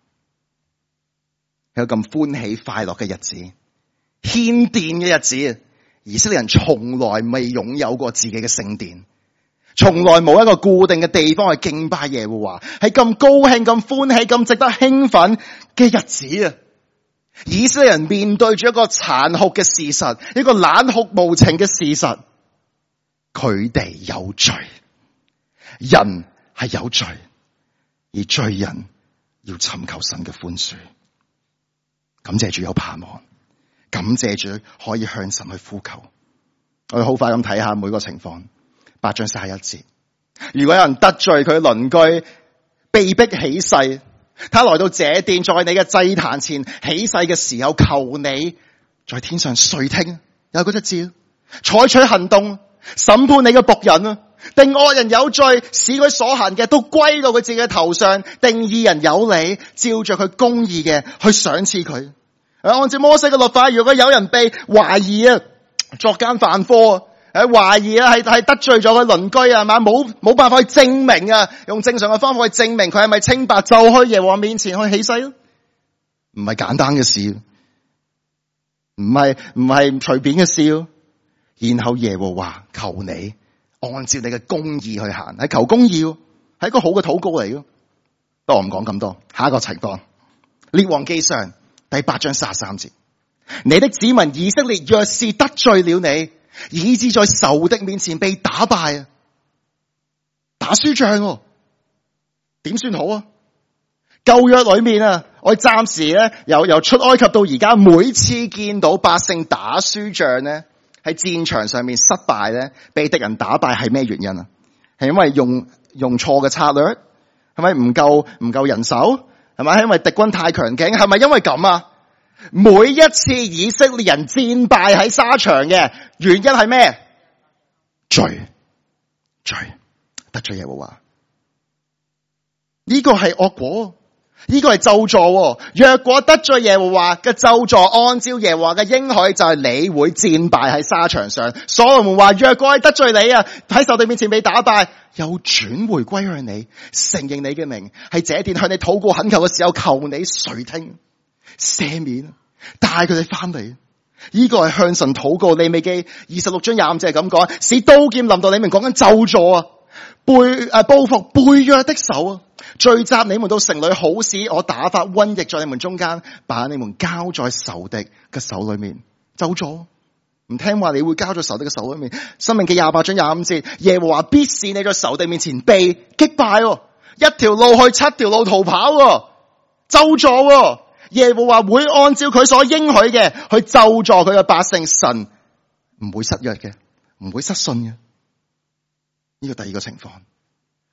有咁歡喜快樂嘅日子，獻殿嘅日子，以色列人從來未擁有過自己嘅聖殿，從來冇一個固定嘅地方去敬拜耶和華，係咁高興、咁歡喜、咁值得興奮嘅日子啊！以色列人面對住一個殘酷嘅事實，一個冷酷無情嘅事實，佢哋有罪。人係有罪，而罪人要尋求神嘅寬恕。感謝主有盼望，感謝主可以向神去呼求。我哋好快咁睇下每個情況。八章三十一節，如果有人得罪佢鄰居，被逼起誓，他來到這殿，在你嘅祭壇前起誓嘅時候，求你在天上垂聽，有嗰隻字，採取行動，審判你嘅僕人啊！定惡人有罪，使佢所行嘅都歸到佢自己嘅頭上；定義人有理，照着佢公義嘅去賞賜佢。按照摩西嘅律法，如果有人被懷疑啊作奸犯科，誒懷疑啊係係得罪咗佢鄰居啊，係嘛，冇冇辦法去證明啊，用正常嘅方法去證明佢係咪清白，就去耶和華面前去起誓咯。唔係簡單嘅事，唔係唔係隨便嘅事。然後耶和華求你按照你嘅公義去行，係求公義，係一個好嘅禱告嚟嘅。不過我唔講咁多，下一個情況，列王記上第八章三十三節，你的子民以色列若是得罪了你，以致在仇敵面前被打敗，打輸仗，點算好啊？舊約裏面啊，我暫時咧由由出埃及到而家，每次見到百姓打輸仗咧，喺戰場上面失敗咧，被敵人打敗係咩原因啊？係因為用用錯嘅策略，係咪唔夠唔夠人手？係咪因為敵軍太強勁？係咪因為咁啊？每一次以色列人戰敗喺沙場嘅原因係咩？罪，罪，得罪耶和華，呢個係惡果。呢個係咒詛，若果得罪耶和華嘅咒詛，按照耶和華嘅應許，就係你會戰敗喺沙場上。所羅門話：若果係得罪你啊，喺仇敵面前被打敗，又轉回歸向你，承認你嘅名，係這殿向你禱告懇求嘅時候，求你垂聽赦免，帶佢哋翻嚟。呢個係向神禱告。利未記二十六章廿五節係咁講，使刀劍臨到你們，講緊咒詛啊，背誒報復背約的手啊，聚集你們到城裏，好使我打發瘟疫在你們中間，把你們交在仇敵嘅手裏面。咒詛，唔聽話你會交在仇敵嘅手裏面。申命記廿八章廿五節，耶和華必使你在仇敵面前被擊敗，一條路去七條路逃跑，咒詛。耶和華會按照佢所應許嘅去咒詛佢嘅百姓，神唔會失約嘅，唔會失信嘅。呢個第二個情況，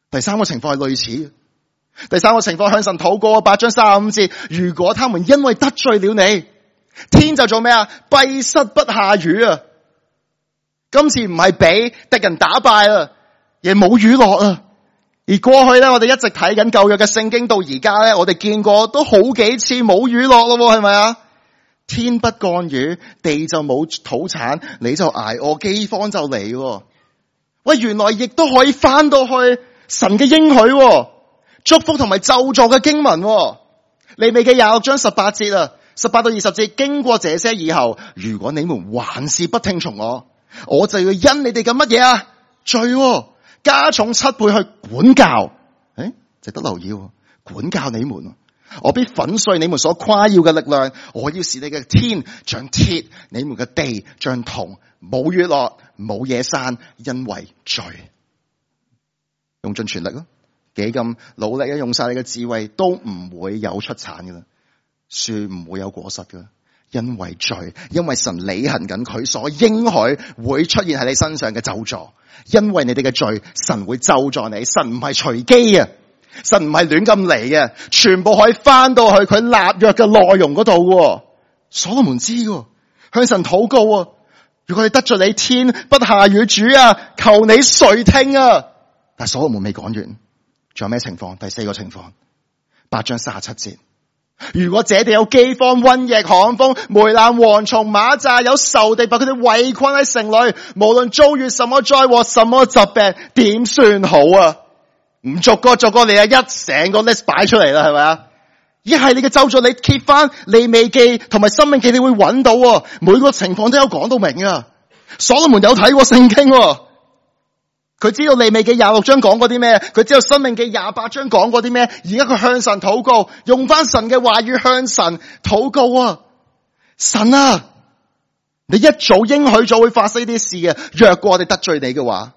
第三個情況係類似。第三個情況向神禱告，八章三十五節，如果他們因為得罪了你，天就做咩啊？閉塞不下雨啊！今次唔係俾敵人打敗啊，亦冇雨落啊。而過去咧，我哋一直睇緊舊約嘅聖經，到而家咧，我哋見過都好幾次冇雨落咯，係咪啊？天不降雨，地就冇土產，你就挨餓，饑荒就嚟。喂，原來亦都可以翻到去神嘅應許，祝福同埋咒詛嘅經文。利未記廿六章十八節啊，十八到二十節，經過這些以後，如果你們還是不聽從我，我就要因你哋嘅乜嘢啊？罪，加重七倍去管教。誒，值得留意，管教你們。我必粉碎你們所誇耀嘅力量，我要使你嘅天像鐵，你們嘅地像銅，冇雨落，冇野山，因為罪。用盡全力咯，幾咁努力，用晒你嘅智慧都唔會有出產噶啦，樹唔會有果實噶，因為罪，因為神履行緊佢所應許會出現喺你身上嘅咒詛，因為你哋嘅罪，神會咒詛你，神唔係隨機啊。神唔係亂咁嚟嘅，全部可以翻到去佢立約嘅內容嗰度。所羅門知嘅，向神禱告啊！如果你得罪你，天不下雨，主啊，求你垂聽啊！但係所羅門未講完，仲有咩情況？第四個情況，八章三十七節。如果這地有饑荒、瘟疫、旱風、霉爛、蝗蟲、螞蚱，有仇敵把佢哋圍困喺城裏，無論遭遇什麼災禍、什麼疾病，點算好啊？唔逐個逐個你啊，一成個 list 擺出嚟啦，係咪啊？一係你嘅咒詛，你揭翻利未記同埋申命記，你會揾到每個情況都有講到明啊。所羅門有睇過聖經，佢知道利未記廿六章講過啲咩，佢知道申命記廿八章講過啲咩。而家佢向神禱告，用翻神嘅話語向神禱告啊！神啊，你一早應許咗會發生呢啲事嘅，若果我哋得罪你嘅話，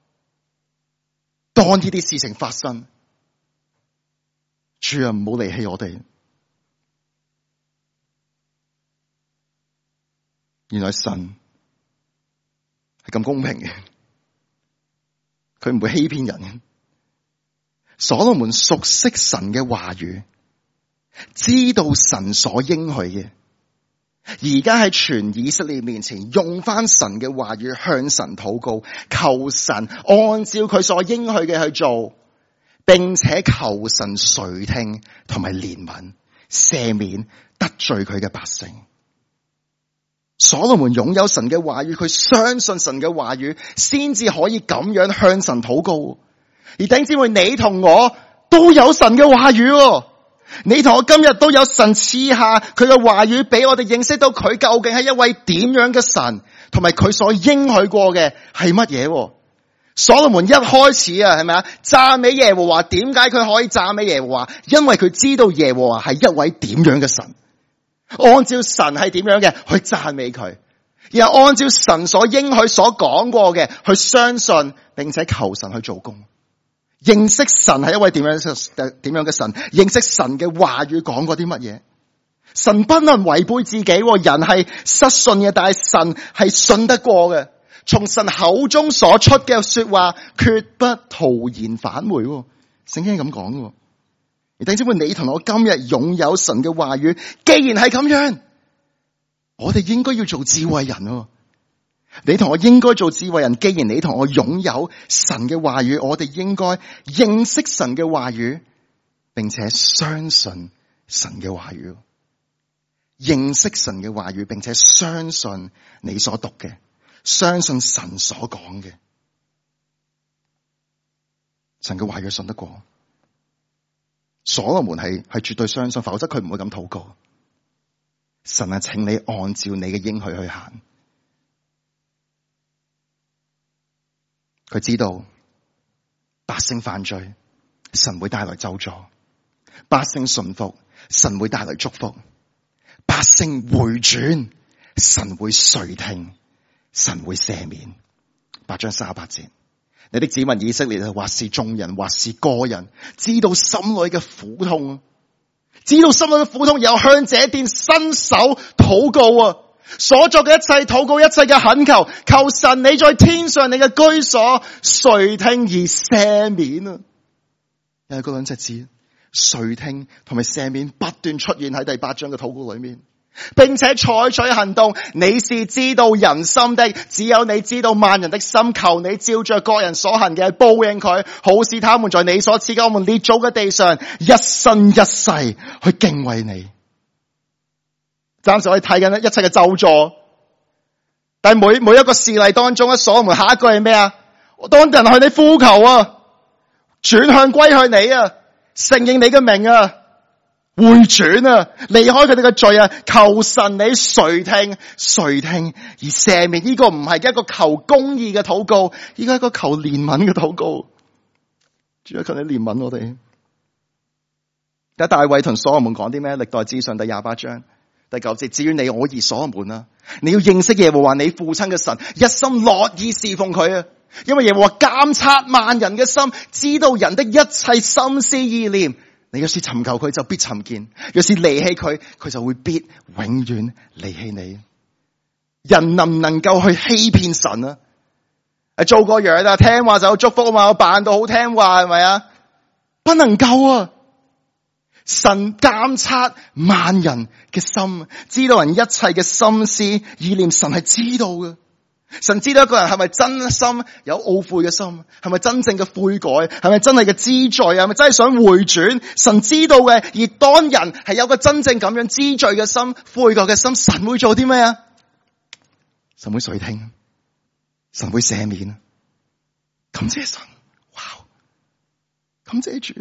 當呢啲事情發生，主啊，唔好離棄我哋。原來神係咁公平嘅，佢唔會欺騙人嘅。所羅門熟悉神嘅話語，知道神所應許嘅，而家喺全以色列面前用翻神嘅話語向神禱告，求神按照佢所應許嘅去做，並且求神垂聽同埋憐憫赦免得罪佢嘅百姓。所羅門擁有神嘅話語，佢相信神嘅話語，先至可以咁樣向神禱告。而弟兄姊妹，你同我都有神嘅話語，你同我今日都有神賜下佢嘅話語俾我哋認識到佢究竟係一位點樣嘅神，同埋佢所應許過嘅係乜嘢。所羅門一開始啊，係咪啊，讚美耶和華？點解佢可以讚美耶和華？因為佢知道耶和華係一位點樣嘅神，按照神係點樣嘅去讚美佢，然後按照神所應許所講過嘅去相信，並且求神去做工。認識神係一位點樣點樣嘅神，認識神嘅話語講過啲乜嘢。神不能違背自己，人係失信嘅，但係神係信得過嘅。從神口中所出嘅說話，決不徒然返回。聖經係咁講嘅。而弟兄姊妹，你同我今日擁有神嘅話語，既然係咁樣，我哋應該要做智慧人。你同我應該做智慧人，既然你同我擁有神嘅話語，我哋應該認識神嘅話語，並且相信神嘅話語。認識神嘅話語，並且相信你所讀嘅，相信神所講嘅。神嘅話語信得過。所羅門係係絕對相信，否則佢唔會咁禱告。神啊，請你按照你嘅應許去行。佢知道百姓犯罪，神會帶來咒詛；百姓順服，神會帶來祝福；百姓回轉，神會垂聽，神會赦免。八章三十八節，你的子民以色列啊，或是眾人，或是個人，知道心裏嘅苦痛，知道心裏嘅苦痛，又向這殿伸手禱告啊！所作嘅一切禱告，一切嘅懇求，求神你在天上你嘅居所垂聽而赦免啊！ 因為嗰兩隻字垂聽同埋赦免不斷出現喺第八章嘅禱告裏面，並且採取行動。你是知道人心的，只有你知道萬人的心，求你照着各人所行嘅報應佢，好使他們在你所賜給我們列祖嘅地上一生一世去敬畏你。暫時我哋睇緊一切嘅咒詛，但係每每一個事例當中，所羅門下一句係咩啊？當人向你呼求啊，轉向歸向你啊，承認你嘅名啊，回轉啊，離開佢哋嘅罪啊，求神你垂聽垂聽而赦免。呢個唔係一個求公義嘅禱告，呢個係一個求憐憫嘅禱告。主啊，求你憐憫我哋。而大衛同所羅門講啲咩？歷代志上第廿八章第九節，至於你我兒所羅門啊，你要認識耶和華你父親嘅神，一心樂意侍奉佢啊，因為耶和華監察萬人嘅心，知道人的一切心思意念。你若是尋求佢，就必尋見；若是離棄佢，佢就會必永遠離棄你。人能唔能夠去欺騙神啊？誒，做個樣啊，聽話就有祝福啊嘛，我扮到好聽話係咪啊？不能夠啊！神監察萬人嘅心，知道人一切嘅心思意念，神係知道嘅。神知道一個人係咪真心有懊悔嘅心，係咪真正嘅悔改，係咪真係嘅知罪，係咪真係想回轉？神知道嘅。而當人係有個真正咁樣知罪嘅心、悔改嘅心，神會做啲咩啊？神會垂聽，神會赦免。感謝神，哇！感謝主。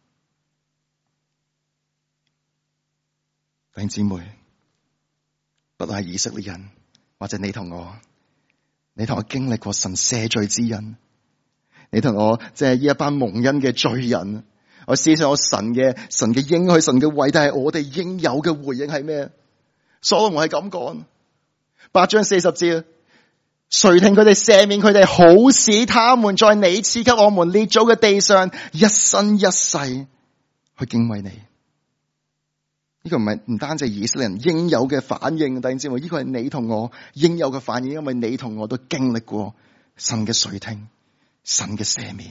弟兄姊妹，不論係以色列人或者你同我，你同我經歷過神赦罪之恩，你同我即係呢一班蒙恩嘅罪人，我思想我神嘅神嘅應許，神嘅偉大係我哋應有嘅回應係咩？所羅門係咁講，八章四十節，垂聽佢哋，赦免佢哋，好使他們在你賜給我們列祖嘅地上一生一世去敬畏你。呢個唔係唔單止以色列人應有嘅反應，弟兄姊妹，呢個係你同我應有嘅反應，因為你同我都經歷過神嘅垂聽、神嘅赦免。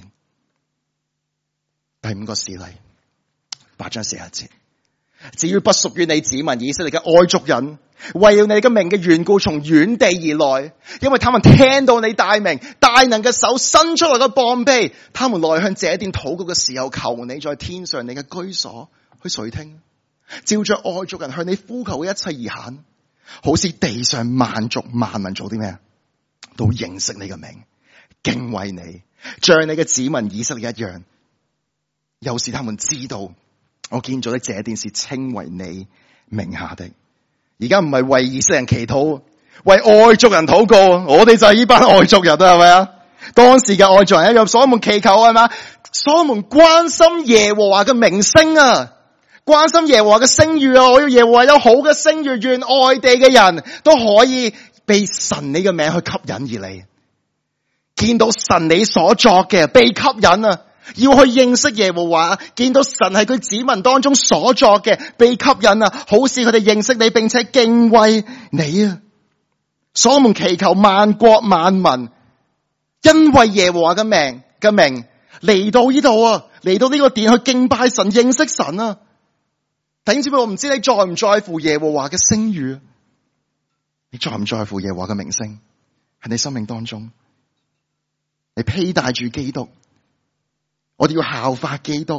第五個事例，八章四十節，至於不屬於你子民以色列嘅外族人，為了你嘅名嘅緣故，從遠地而來，因為他們聽到你大名大能嘅手伸出來嘅膀臂，他們來向這殿禱告嘅時候，求你在天上你嘅居所去垂聽，照着外族人向你呼求嘅一切而行，好似地上萬族萬民做啲咩啊？都認識你嘅名，敬畏你，像你嘅子民以色列一樣。又是他們知道我建造的這殿是稱為你名下的。而家唔係為以色列人祈禱，為外族人禱告。我哋就係呢班外族人啊，係咪啊？當時嘅外族人一樣，所羅門祈求係嘛？所羅門關心耶和華嘅名聲啊！關心耶和華嘅聲譽啊！我要耶和華有好嘅聲譽，願外地嘅人都可以被神你嘅名去吸引而嚟，見到神你所作嘅被吸引啊！要去認識耶和華，見到神係佢子民當中所作嘅被吸引啊！好使佢哋認識你，並且敬畏你啊！所羅門祈求萬國萬民，因為耶和華嘅名嘅名嚟到呢度啊，嚟到呢個殿去敬拜神、認識神啊！弟兄姊妹，我唔知你在唔在乎耶和華嘅聲譽，你在唔在乎耶和華嘅名聲喺你生命當中？你披戴住基督，我哋要效法基督。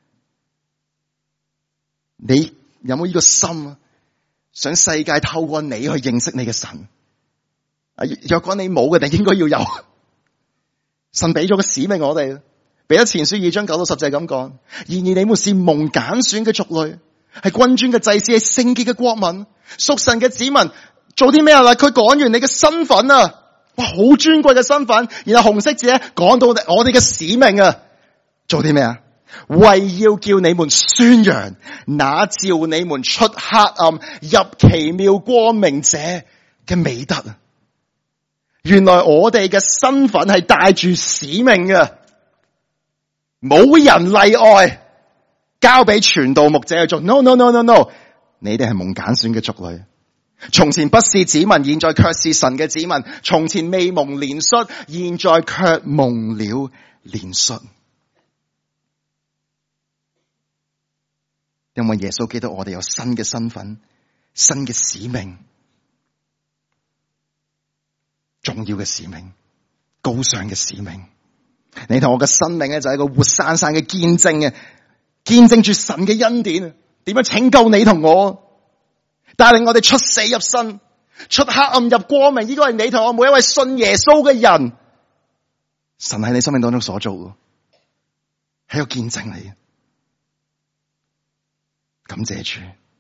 你有冇呢個心啊？想世界透過你去認識你嘅神？若果你冇嘅，你應該要有。神俾咗個使命我哋，彼得前書二章九到十就係咁講。然而你們是蒙揀選嘅族類，係君尊嘅祭司，係聖潔嘅國民，屬神嘅子民。做啲咩啊？佢講完你嘅身份啊，哇，好尊貴嘅身份。然後紅色字咧講到我哋嘅使命啊，做啲咩啊？為要叫你們宣揚那召你們出黑暗入奇妙光明者嘅美德啊！原來我哋嘅身份係帶住使命嘅，冇人例外。交俾傳道牧者去做 ，no no no no no， 你哋係蒙揀選嘅族類，從前不是子民，現在卻是神嘅子民；從前未蒙憐恤，現在卻蒙了憐恤。 因為耶穌基督我哋有新嘅身份、新嘅使命、重要嘅使命、高尚嘅使命。你同我嘅生命咧就係一個活生生嘅見證嘅，見證住神嘅恩典，點樣拯救你同我，帶領我哋出死入生，出黑暗入光明。呢個係你同我每一位信耶穌嘅人，神喺你生命當中所做嘅，係一個見證嚟嘅。感謝主，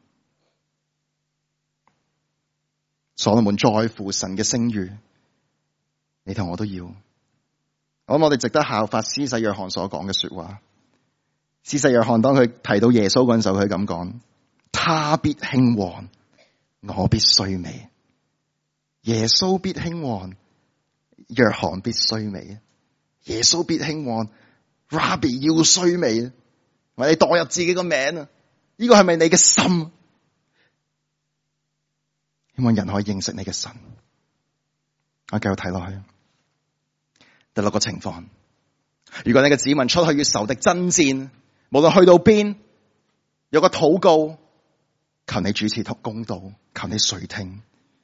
所羅門在乎神嘅聲譽，你同我都要。我諗我哋值得效法施洗約翰所講嘅說話。施洗約翰當佢提到耶穌嗰陣時候，佢咁講：他必興旺，我必衰微。耶穌必興旺，約翰必衰微。耶穌必興旺 ，Rabbi 要衰微。為你代入自己個名啊！呢個係咪你嘅心？希望人可以認識你嘅神。我繼續睇落去。第六個情況，如果你嘅子民出去與仇敵爭戰，無論去到邊，有個禱告，求你主持公道，求你垂聽。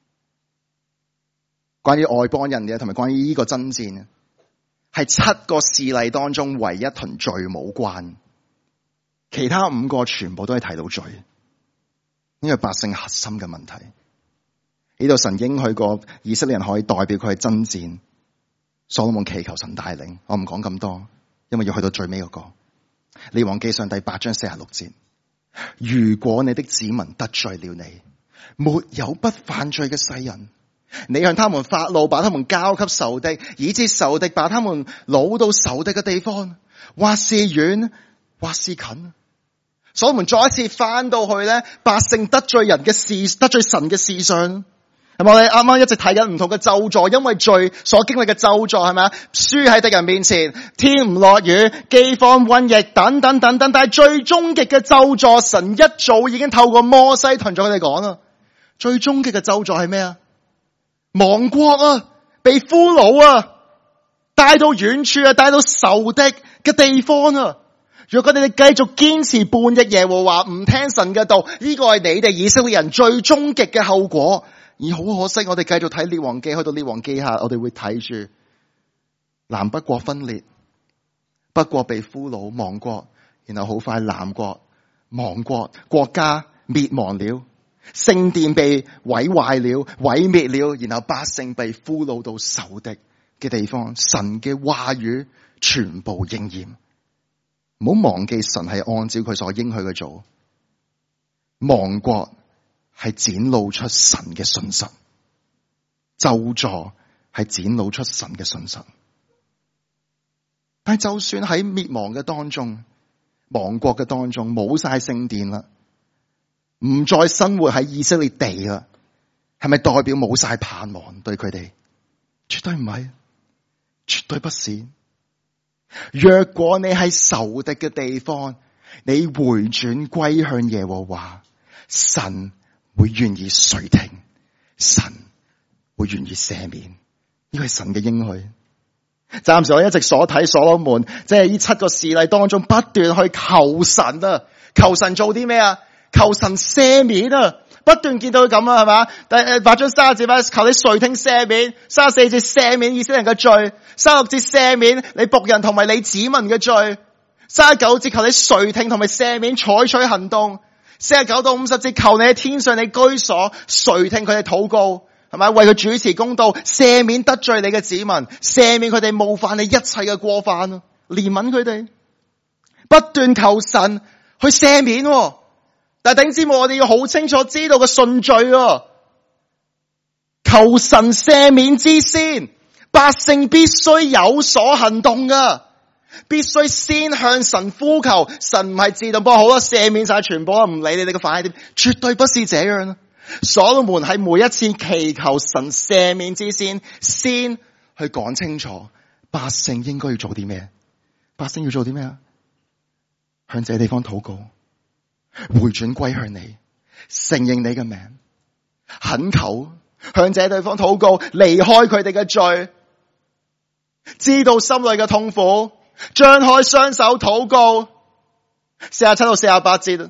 關於外邦人嘅，同埋關於呢個爭戰，係七個事例當中唯一同罪冇關，其他五個全部都係提到罪，呢個係百姓核心嘅問題。呢度神應許過以色列人可以代表佢去爭戰。所羅門祈求神帶領，我唔講咁多，因為要去到最尾嗰個。列王記上第八章四十六節，如果你的子民得罪了你，沒有不犯罪嘅世人，你向他們發怒，把他們交給仇敵，以致仇敵把他們擄到仇敵嘅地方，或是遠，或是近。所羅門再一次翻到去咧，百姓得罪人嘅事，得罪神嘅事上。係咪我哋啱啱一直睇緊唔同嘅咒詛，因為罪所經歷嘅咒詛係咪啊？輸喺敵人面前，天唔落雨，饑荒瘟疫等等等等，但係最終極嘅咒詛，神一早已經透過摩西同咗佢哋講啦。最終極嘅咒詛係咩啊？亡國啊，被俘虜啊，帶到遠處啊，帶到仇敵嘅地方啊。如果你哋繼續堅持叛逆耶和華，唔聽神嘅道，呢個係你哋以色列人最終極嘅後果。而好可惜，我哋繼續睇列王記，去到列王記下，我哋會睇住南北國分裂，北國被俘虜亡國，然後好快南國亡國，國家滅亡了，聖殿被毀壞了、毀滅了，然後百姓被俘虜到仇敵嘅地方，神嘅話語全部應驗。唔好忘記神係按照佢所應許去做，亡國係展露出神嘅信實，咒詛係展露出神嘅信實。但係就算喺滅亡嘅當中，亡國嘅當中，冇晒聖殿啦，唔再生活喺以色列地啦，係咪代表冇晒盼望對佢哋？絕對唔係，絕對不是。若果你喺仇敵嘅地方，你回轉歸向耶和華，神會願意垂聽，神會願意赦免，呢個係神嘅應許。暫時我一直所睇所羅門，即係呢七個事例當中，不斷去求神啊，求神做啲咩啊？求神赦免啊！不斷見到佢咁啊，係嘛？但係八章三十節，求你垂聽赦免；三十四節赦免以色列人嘅罪；三十六節赦免你僕人同埋你子民嘅罪；三十九節求你垂聽同埋赦免，採取行動；四十九到五十節求你喺天上你居所垂聽佢哋禱告，係咪？為佢主持公道，赦免得罪你嘅子民，赦免佢哋冒犯你一切嘅過犯，憐憫佢哋，不斷求神去赦免。但係弟兄姊妹，我哋要好清楚知道個順序啊！求神赦免之先，百姓必須有所行動噶，必須先向神呼求。神唔係自動幫好啦，赦免晒全部啦，唔理你哋嘅犯係點，絕對不是這樣。所羅門喺每一次祈求神赦免之先，先去講清楚百姓應該要做啲咩？百姓要做啲咩啊？向這地方禱告。回轉歸向你，承認你嘅名，懇求向這地方禱告，離開佢哋嘅罪，知道心裏嘅痛苦，張開雙手禱告。四十七到四十八節，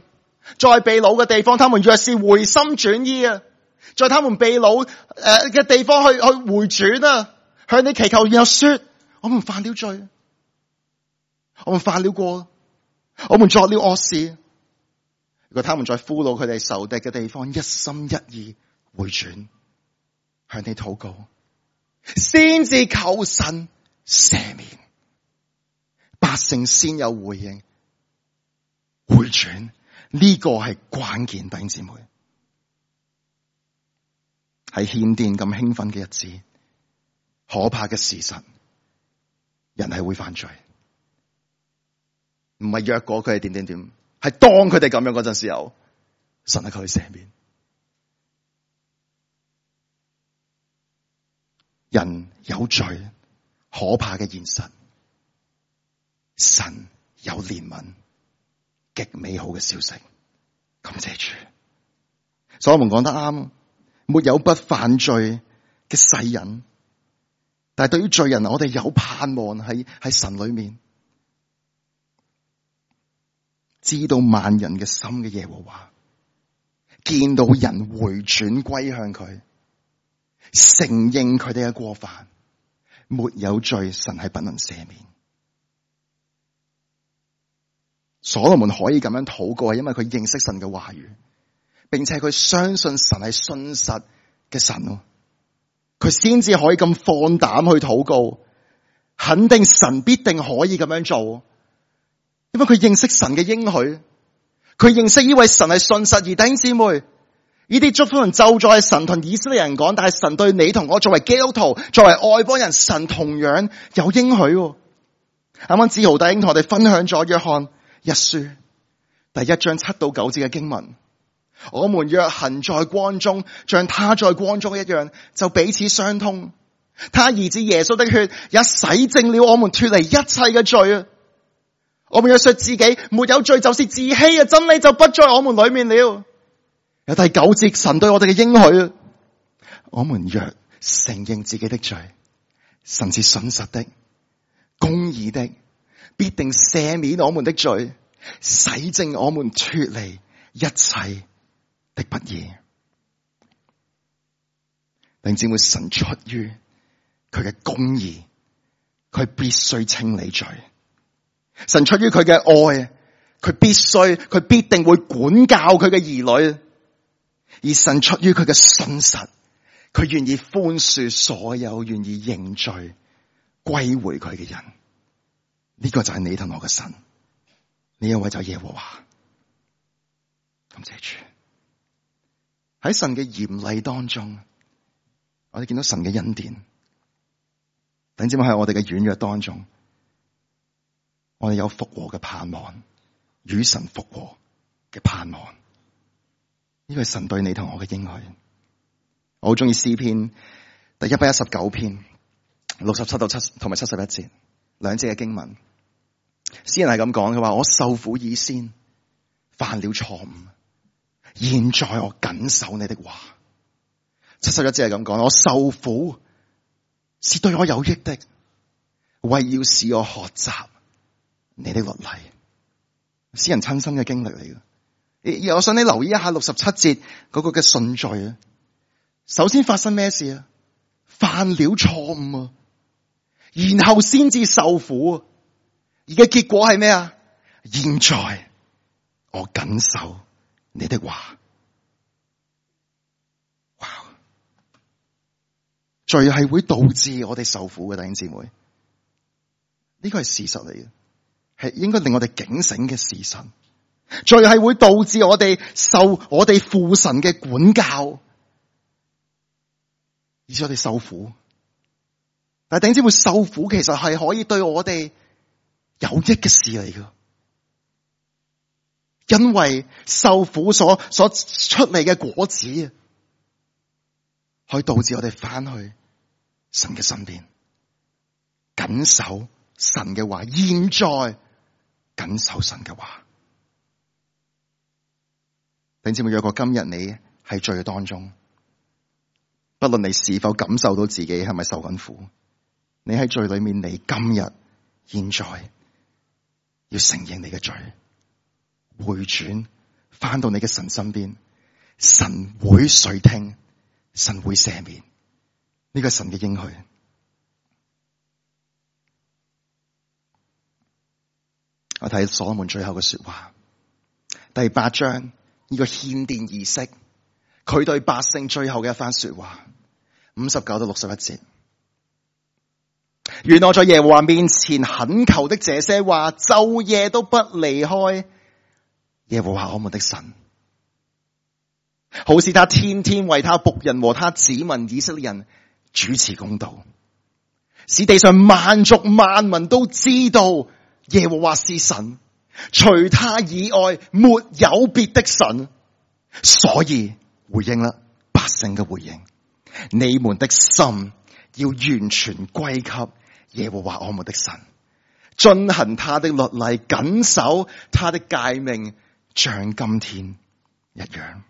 在被擄嘅地方，他們若是回心轉意啊，在他們被擄誒嘅地方去去回轉啊，向你祈求，然後說：我們犯了罪，我們犯了過，我們作了惡事。如果他們在俘虜佢哋仇敵嘅地方一心一意回轉，向你禱告，先至求神赦免，百姓先有回應回轉。呢個係關鍵，弟兄姊妹。喺獻殿咁興奮嘅日子，可怕嘅事實，人係會犯罪，唔係若果佢係點點點，係當佢哋咁樣嗰陣時候，神係佢赦免。人有罪，可怕嘅現實，神有憐憫，極美好嘅消息，感謝主。所以我們講得啱，沒有不犯罪嘅世人，但係對於罪人，我哋有盼望喺喺神裏面，知道萬人嘅心嘅耶和華，見到人回轉歸向佢，承認佢哋嘅過犯，沒有罪，神係不能赦免。所羅門可以咁樣禱告，係因為佢認識神嘅話語，並且佢相信神係信實嘅神咯，佢先至可以咁放膽去禱告，肯定神必定可以咁樣做，因為佢認識神嘅應許，佢認識呢位神係信實。而弟兄姊妹，呢啲祝福同咒詛係神同以色列人講，但係神對你同我作為基督徒、作為外邦人，神同樣有應許。啱啱志豪弟兄同我哋分享咗約翰一書第一章七到九節嘅經文，我們若行在光中，像他在光中一樣，就彼此相通。他兒子耶穌的血也洗淨了我們脫離一切嘅罪啊！我們若說自己沒有罪，就是自欺嘅，真理就不在我們裏面了。有第九節，神對我哋嘅應許啊，我們若承認自己的罪，神是信實的、公義的，必定赦免我們的罪，洗淨我們脫離一切的不義。弟兄姊妹，神出於佢嘅公義，佢必須清理罪；神出於佢嘅愛，佢必須，佢必定會管教佢嘅兒女；而神出於佢嘅信實，佢願意寬恕所有願意認罪歸回佢嘅人。呢、這個就係你同我嘅神，呢一位就係耶和華。感謝主。喺神嘅嚴厲當中，我哋見到神嘅恩典。等知唔知喺我哋嘅軟弱當中，我哋有復和嘅盼望，與神復和嘅盼望。呢個係神對你同我嘅應許。我好中意詩篇第一百一十九篇六十七到七同埋七十一節兩節嘅經文。詩人係咁講，佢話：我受苦以先，犯了錯誤，現在我謹守你的話。七十一節係咁講，我受苦是對我有益的，為要使我學習你的律例。詩人親身嘅經歷嚟嘅。而我想你留意一下六十七節嗰個嘅順序啊。首先發生咩事啊？犯了錯誤啊，然後先至受苦啊。而嘅結果係咩啊？現在我謹守你的話。哇！罪係會導致我哋受苦嘅，弟兄姊妹，呢個係事實嚟嘅，係應該令我哋警醒嘅事實。罪係會導致我哋受我哋父神嘅管教，而且我哋受苦。但係弟兄姊妹，受苦其實係可以對我哋有益嘅事嚟嘅，因為受苦所所出嚟嘅果子啊，可以導致我哋翻去神嘅身邊，謹守神嘅話。現在謹守神嘅話。弟兄姊妹，若果今日你喺罪嘅當中，不論你是否感受到自己係咪受緊苦，你喺罪裏面，你今日現在要承認你嘅罪，回轉翻到你嘅神身邊，神會垂聽，神會赦免。呢個係神嘅應許。我睇所羅門最後嘅說話，第八章呢個獻殿儀式，佢對百姓最後嘅一番說話，五十九到六十一節。願我在耶和華面前懇求的這些話，晝夜都不離開耶和華我們的神，好使他天天為他僕人和他子民以色列人主持公道，使地上萬族萬民都知道耶和華是神，除他以外沒有別的神。所以回應啦，百姓嘅回應，你們的心要完全歸給耶和華我們的神，遵行他的律例，謹守他的誡命，像今天一樣。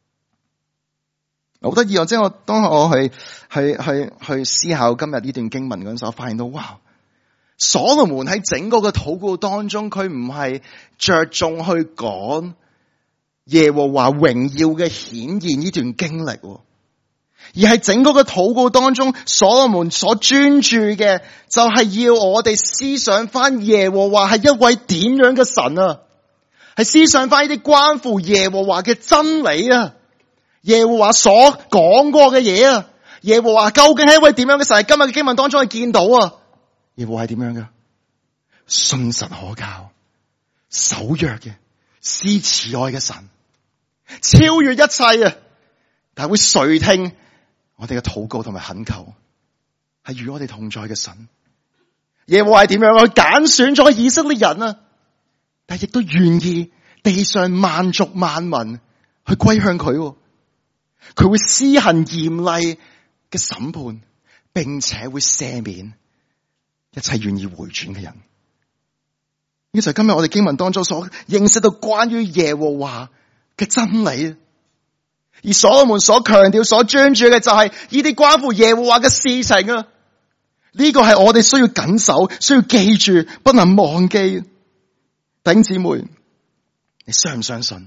好得意啊！即係我當我去去去去思考今日呢段經文嗰陣時候，我發現到哇，所羅門喺整個嘅禱告當中，佢唔係着重去講耶和華榮耀嘅顯現呢段經歷，而係整個嘅禱告當中，所羅門所專注嘅就係要我哋思想翻耶和華係一位點樣嘅神啊，係思想翻呢啲關乎耶和華嘅真理啊，耶和華所講過嘅嘢啊，耶和華究竟係一位點樣嘅神？今日嘅經文當中係見到啊，耶和華係點樣嘅？信實可靠、守約嘅、施慈愛嘅神，超越一切啊！但係會垂聽我哋嘅禱告同埋懇求，係與我哋同在嘅神。耶和華係點樣？佢揀選咗以色列人啊，但係亦都願意地上萬族萬民去歸向佢。佢會施行嚴厲嘅審判，並且會赦免一切願意回轉嘅人。呢就係今日我哋經文當中所認識到關於耶和華嘅真理。而所羅門所強調、所專注嘅就係呢啲關乎耶和華嘅事情啊！呢個係我哋需要謹守、需要記住、不能忘記。弟兄姊妹，你相唔相信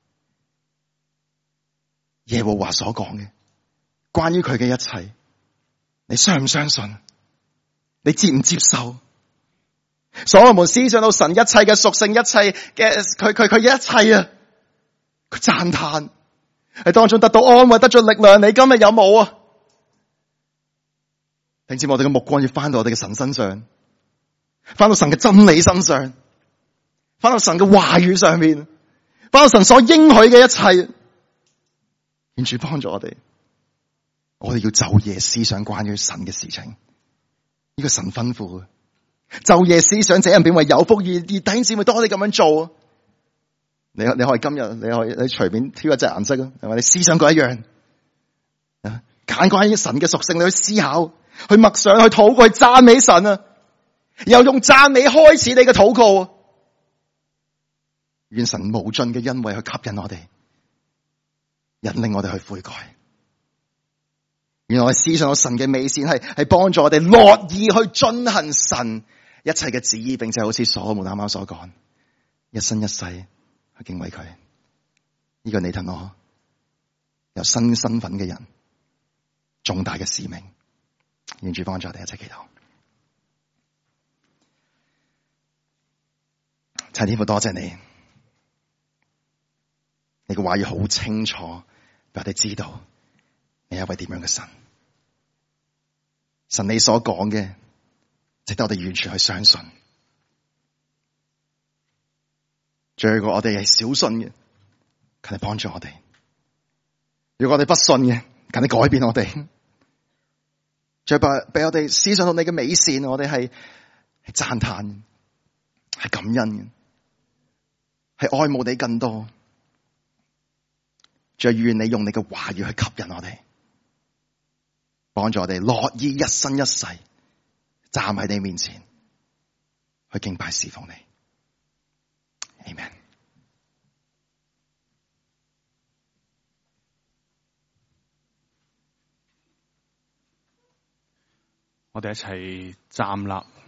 耶和華所講嘅關於佢嘅一切？你相唔相信？你接唔接受？所羅門思想到神一切嘅屬性、一切嘅佢佢佢嘅一切啊，佢讚嘆喺當中得到安慰、得咗力量。你今日有冇啊？聽知我哋嘅目光要翻到我哋嘅神身上，翻到神嘅真理身上，翻到神嘅話語上面，翻到神所應許嘅一切，願主幫助我哋。我哋要晝夜思想關於神嘅事情，呢、這個神吩咐嘅。晝夜思想，這人變為有福。而而弟兄姊妹都可以咁樣做。你你可以今日，你可以你隨便挑一隻顏色啊，係咪？你思想過一樣啊，揀關於神嘅屬性，你去思考，去默想，去禱告，去讚美神啊！又用讚美開始你嘅禱告。願神無盡嘅恩惠去吸引我哋，引領我哋去悔改。原來思想到神嘅美善係係幫助我哋樂意去遵行神一切嘅旨意，並且好似所羅門啱啱所講，一生一世去敬畏佢。呢、這個你同我有新身份嘅人，重大嘅使命，願主幫助我哋一齊祈禱。陳天父，多謝你，你嘅話語好清楚，俾我哋知道你係一位點樣嘅神。神你所講嘅，值得我哋完全去相信。最後我哋係小信嘅，求你幫助我哋；如果我哋不信嘅，求你改變我哋。再俾俾我哋思想到你嘅美善，我哋係係讚嘆，係感恩嘅，係愛慕你更多。再願你用你嘅話語去吸引我哋，幫助我哋樂意一生一世站喺你面前去敬拜侍奉你。Amen。 我哋一齊站立。